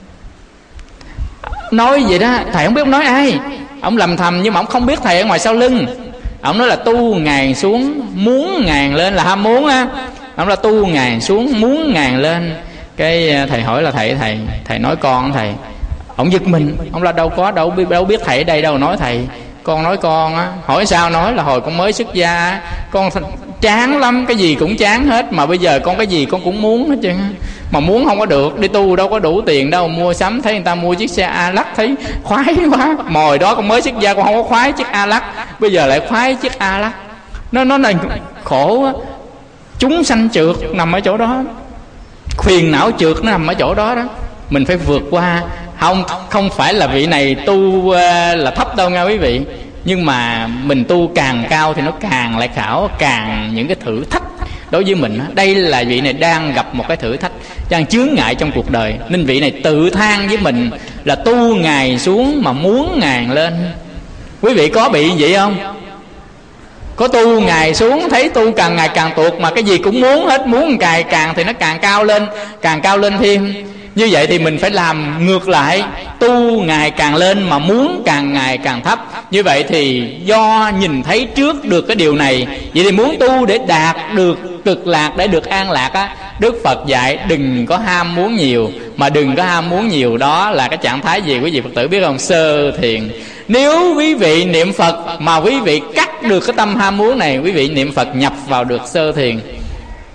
Nói vậy đó, thầy không biết ông nói ai. Ông lầm thầm nhưng mà ông không biết thầy ở ngoài sau lưng. Ông nói là tu ngàn xuống muốn ngàn lên, là ham muốn á. Ông là tu ngàn xuống muốn ngàn lên. Cái thầy hỏi là thầy nói con thầy. Ông giật mình, ông là đâu biết thầy ở đây đâu nói thầy. Con nói con á. Hỏi sao? Nói là hồi con mới xuất gia con chán lắm, cái gì cũng chán hết. Mà bây giờ con cái gì con cũng muốn hết trơn. Mà muốn không có được, đi tu đâu có đủ tiền đâu. Mua sắm thấy người ta mua chiếc xe A-Lắc thấy khoái quá. Mồi đó con mới xuất gia con không có khoái chiếc A-Lắc, bây giờ lại khoái chiếc A-Lắc. Nó là khổ á. Chúng sanh trượt nằm ở chỗ đó, khuyền não trượt nó nằm ở chỗ đó đó. Mình phải vượt qua. Không phải là vị này tu là thấp đâu nha quý vị. Nhưng mà mình tu càng cao thì nó càng lại khảo, càng những cái thử thách đối với mình. Đây là vị này đang gặp một cái thử thách, đang chướng ngại trong cuộc đời. Nên vị này tự than với mình là tu ngày xuống mà muốn ngàn lên. Quý vị có bị vậy không? Có tu ngày xuống thấy tu càng ngày càng tuột, mà cái gì cũng muốn hết. Muốn càng thì nó càng cao lên thêm. Như vậy thì mình phải làm ngược lại, tu ngày càng lên mà muốn càng ngày càng thấp. Như vậy thì do nhìn thấy trước được cái điều này, vậy thì muốn tu để đạt được cực lạc, để được an lạc á, Đức Phật dạy đừng có ham muốn nhiều. Mà đừng có ham muốn nhiều đó là cái trạng thái gì quý vị Phật tử biết không? Sơ thiền. Nếu quý vị niệm Phật mà quý vị cắt được cái tâm ham muốn này, quý vị niệm Phật nhập vào được sơ thiền.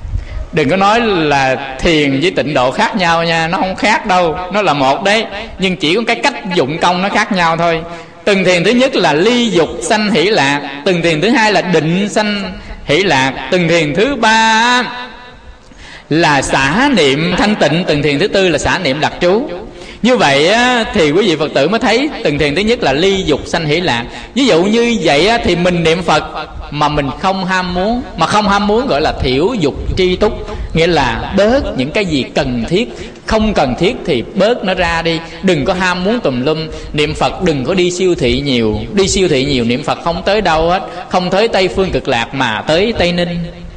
Đừng có nói là thiền với tịnh độ khác nhau nha, nó không khác đâu, nó là một đấy, nhưng chỉ có cái cách dụng công nó khác nhau thôi. Từng thiền thứ nhất là ly dục sanh hỷ lạc, từng thiền thứ hai là định sanh hỷ lạc, từng thiền thứ ba là xả niệm thanh tịnh, từng thiền thứ tư là xả niệm lạc trú. Như vậy thì quý vị Phật tử mới thấy từng thiền thứ nhất là ly dục sanh hỷ lạc. Ví dụ như vậy thì mình niệm Phật mà mình không ham muốn, mà không ham muốn gọi là thiểu dục tri túc, nghĩa là bớt những cái gì cần thiết, không cần thiết thì bớt nó ra đi, đừng có ham muốn tùm lum. Niệm Phật đừng có đi siêu thị nhiều, đi siêu thị nhiều niệm Phật không tới đâu hết, không tới Tây Phương Cực Lạc mà tới Tây Ninh.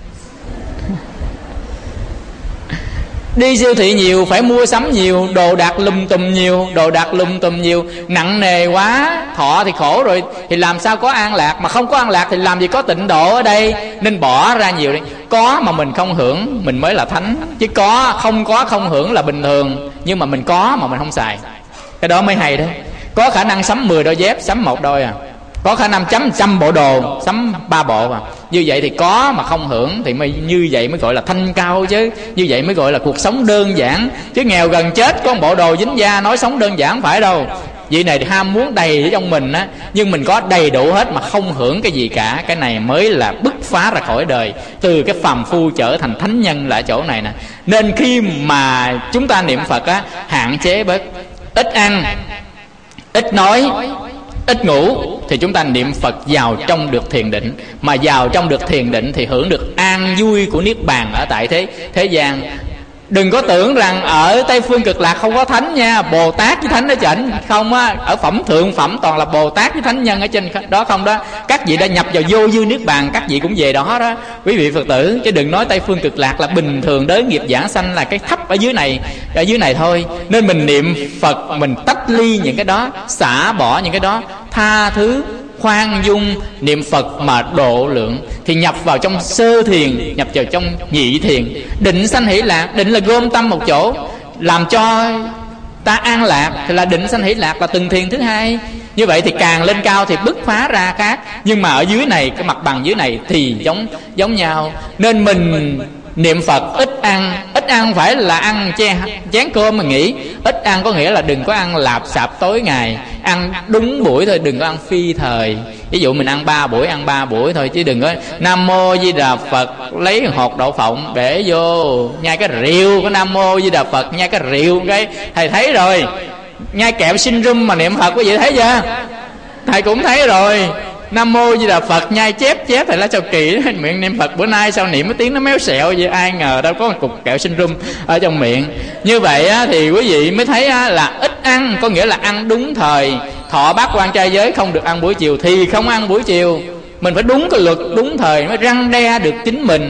Đi siêu thị nhiều, phải mua sắm nhiều, đồ đạc lum tùm nhiều, đồ đạc lum tùm nhiều, nặng nề quá, thọ thì khổ rồi, thì làm sao có an lạc. Mà không có an lạc thì làm gì có tịnh độ ở đây. Nên bỏ ra nhiều đi. Có mà mình không hưởng mình mới là thánh, chứ không hưởng là bình thường. Nhưng mà mình có mà mình không xài, cái đó mới hay đó. Có khả năng sắm 10 đôi dép, sắm 1 đôi à. Có khả năng 100 bộ đồ, sắm 3 bộ à. Như vậy thì có mà không hưởng thì như vậy mới gọi là thanh cao chứ. Như vậy mới gọi là cuộc sống đơn giản. Chứ nghèo gần chết có một bộ đồ dính da nói sống đơn giản phải đâu. Vị này thì ham muốn đầy ở trong mình á, nhưng mình có đầy đủ hết mà không hưởng cái gì cả. Cái này mới là bứt phá ra khỏi đời, từ cái phàm phu trở thành thánh nhân là ở chỗ này nè. Nên khi mà chúng ta niệm Phật á, hạn chế bớt, ít ăn, ít nói, ít ngủ, thì chúng ta niệm Phật vào trong được thiền định. Mà vào trong được thiền định thì hưởng được an vui của Niết Bàn ở tại thế gian. Đừng có tưởng rằng ở Tây Phương Cực Lạc không có thánh nha, Bồ Tát với thánh ở trên không á. Ở phẩm thượng phẩm toàn là Bồ Tát với thánh nhân ở trên đó không đó. Các vị đã nhập vào vô dư Niết Bàn, các vị cũng về đó đó quý vị Phật tử. Chứ đừng nói Tây Phương Cực Lạc là bình thường đới nghiệp giảng sanh là cái thấp ở dưới này thôi. Nên mình niệm Phật mình tách ly những cái đó, xả bỏ những cái đó, tha thứ khoan dung, niệm Phật mà độ lượng thì nhập vào trong sơ thiền, nhập vào trong nhị thiền. Định sanh hỷ lạc, định là gom tâm một chỗ làm cho ta an lạc thì là định sanh hỷ lạc, là từng thiền thứ hai. Như vậy thì càng lên cao thì bứt phá ra khác. Nhưng mà ở dưới này, cái mặt bằng dưới này thì giống nhau. Nên mình niệm Phật ít ăn. Ít ăn phải là ăn chén cơm mà nghỉ. Ít ăn có nghĩa là đừng có ăn lạp xạp tối ngày, ăn đúng buổi thôi, đừng có ăn phi thời. Ví dụ mình ăn 3 buổi, ăn 3 buổi thôi, chứ đừng có Nam Mô Di Đà Phật lấy hột đậu phộng để vô nhai cái rượu của Nam Mô Di Đà Phật, nhai cái rượu cái thầy thấy rồi. Nhai kẹo sinh rum mà niệm Phật quý vị thấy chưa? Thầy cũng thấy rồi. Nam Mô Di Đà Phật nhai chép thầy lá sao kỳ đó. Miệng niệm Phật bữa nay sao niệm cái tiếng nó méo xẹo vậy, ai ngờ đâu có một cục kẹo sinh rum ở trong miệng. Như vậy á, thì quý vị mới thấy á, là ít ăn có nghĩa là ăn đúng thời. Thọ bát quan trai giới không được ăn buổi chiều thì không ăn buổi chiều. Mình phải đúng cái luật, đúng thời mới răn đe được chính mình.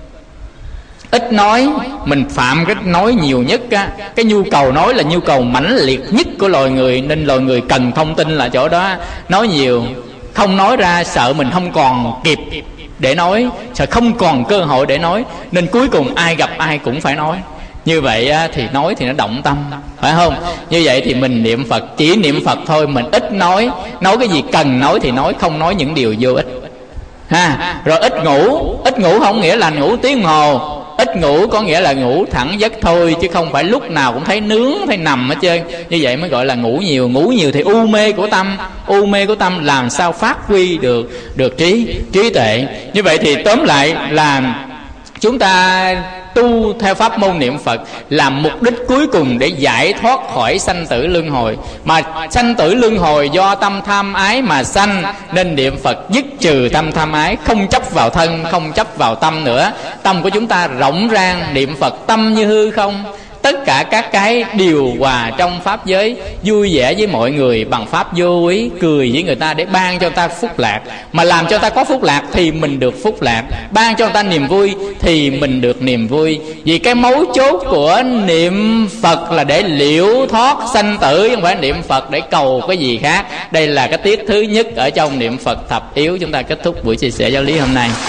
Ít nói, mình phạm cái nói nhiều nhất á. Cái nhu cầu nói là nhu cầu mãnh liệt nhất của loài người, nên loài người cần thông tin là chỗ đó. Nói nhiều, không nói ra sợ mình không còn kịp để nói, sợ không còn cơ hội để nói, nên cuối cùng ai gặp ai cũng phải nói. Như vậy thì nói thì nó động tâm, phải không? Như vậy thì mình niệm Phật chỉ niệm Phật thôi, mình ít nói cái gì cần nói thì nói, không nói những điều vô ích ha. Rồi ít ngủ không nghĩa là ngủ tiếng hồ. Ít ngủ có nghĩa là ngủ thẳng giấc thôi, chứ không phải lúc nào cũng thấy nướng, thấy nằm hết trơn. Như vậy mới gọi là ngủ nhiều. Ngủ nhiều thì u mê của tâm làm sao phát huy được trí tuệ. Như vậy thì tóm lại là chúng ta tu theo pháp môn niệm Phật là mục đích cuối cùng để giải thoát khỏi sanh tử luân hồi. Mà sanh tử luân hồi do tâm tham ái mà sanh, nên niệm Phật dứt trừ tâm tham ái, không chấp vào thân, không chấp vào tâm nữa. Tâm của chúng ta rộng rang, niệm Phật tâm như hư không. Tất cả các cái điều hòa trong pháp giới, vui vẻ với mọi người bằng pháp vô úy, cười với người ta để ban cho ta phúc lạc. Mà làm cho ta có phúc lạc thì mình được phúc lạc, ban cho ta niềm vui thì mình được niềm vui. Vì cái mấu chốt của niệm Phật là để liễu thoát sanh tử, chứ không phải niệm Phật để cầu cái gì khác. Đây là cái tiết thứ nhất ở trong niệm Phật thập yếu. Chúng ta kết thúc buổi chia sẻ giáo lý hôm nay.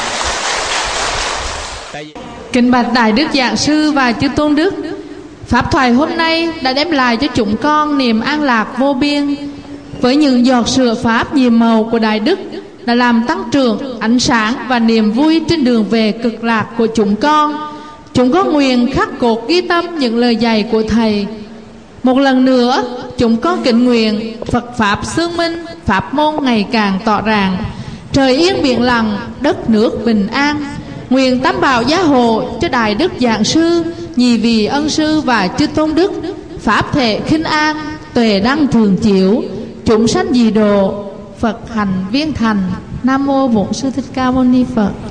Kính bạch Đại Đức Giảng Sư và Chư Tôn Đức, pháp thoại hôm nay đã đem lại cho chúng con niềm an lạc vô biên. Với những giọt sữa pháp nhiệm màu của Đại Đức đã làm tăng trưởng ánh sáng và niềm vui trên đường về cực lạc của chúng con. chúng có nguyện khắc cột ghi tâm những lời dạy của Thầy. Một lần nữa, chúng con kính nguyện Phật Pháp xương minh, Pháp môn ngày càng tỏ ràng, trời yên biển lặng, đất nước bình an. Nguyện tam bảo gia hộ cho Đại Đức Giảng Sư, nhị vị ân sư và chư tôn đức, Pháp thể khinh an, tuệ đăng thường chiếu, chúng sanh dị độ, Phật hành viên thành. Nam mô Bổn Sư Thích Ca Mâu Ni Phật.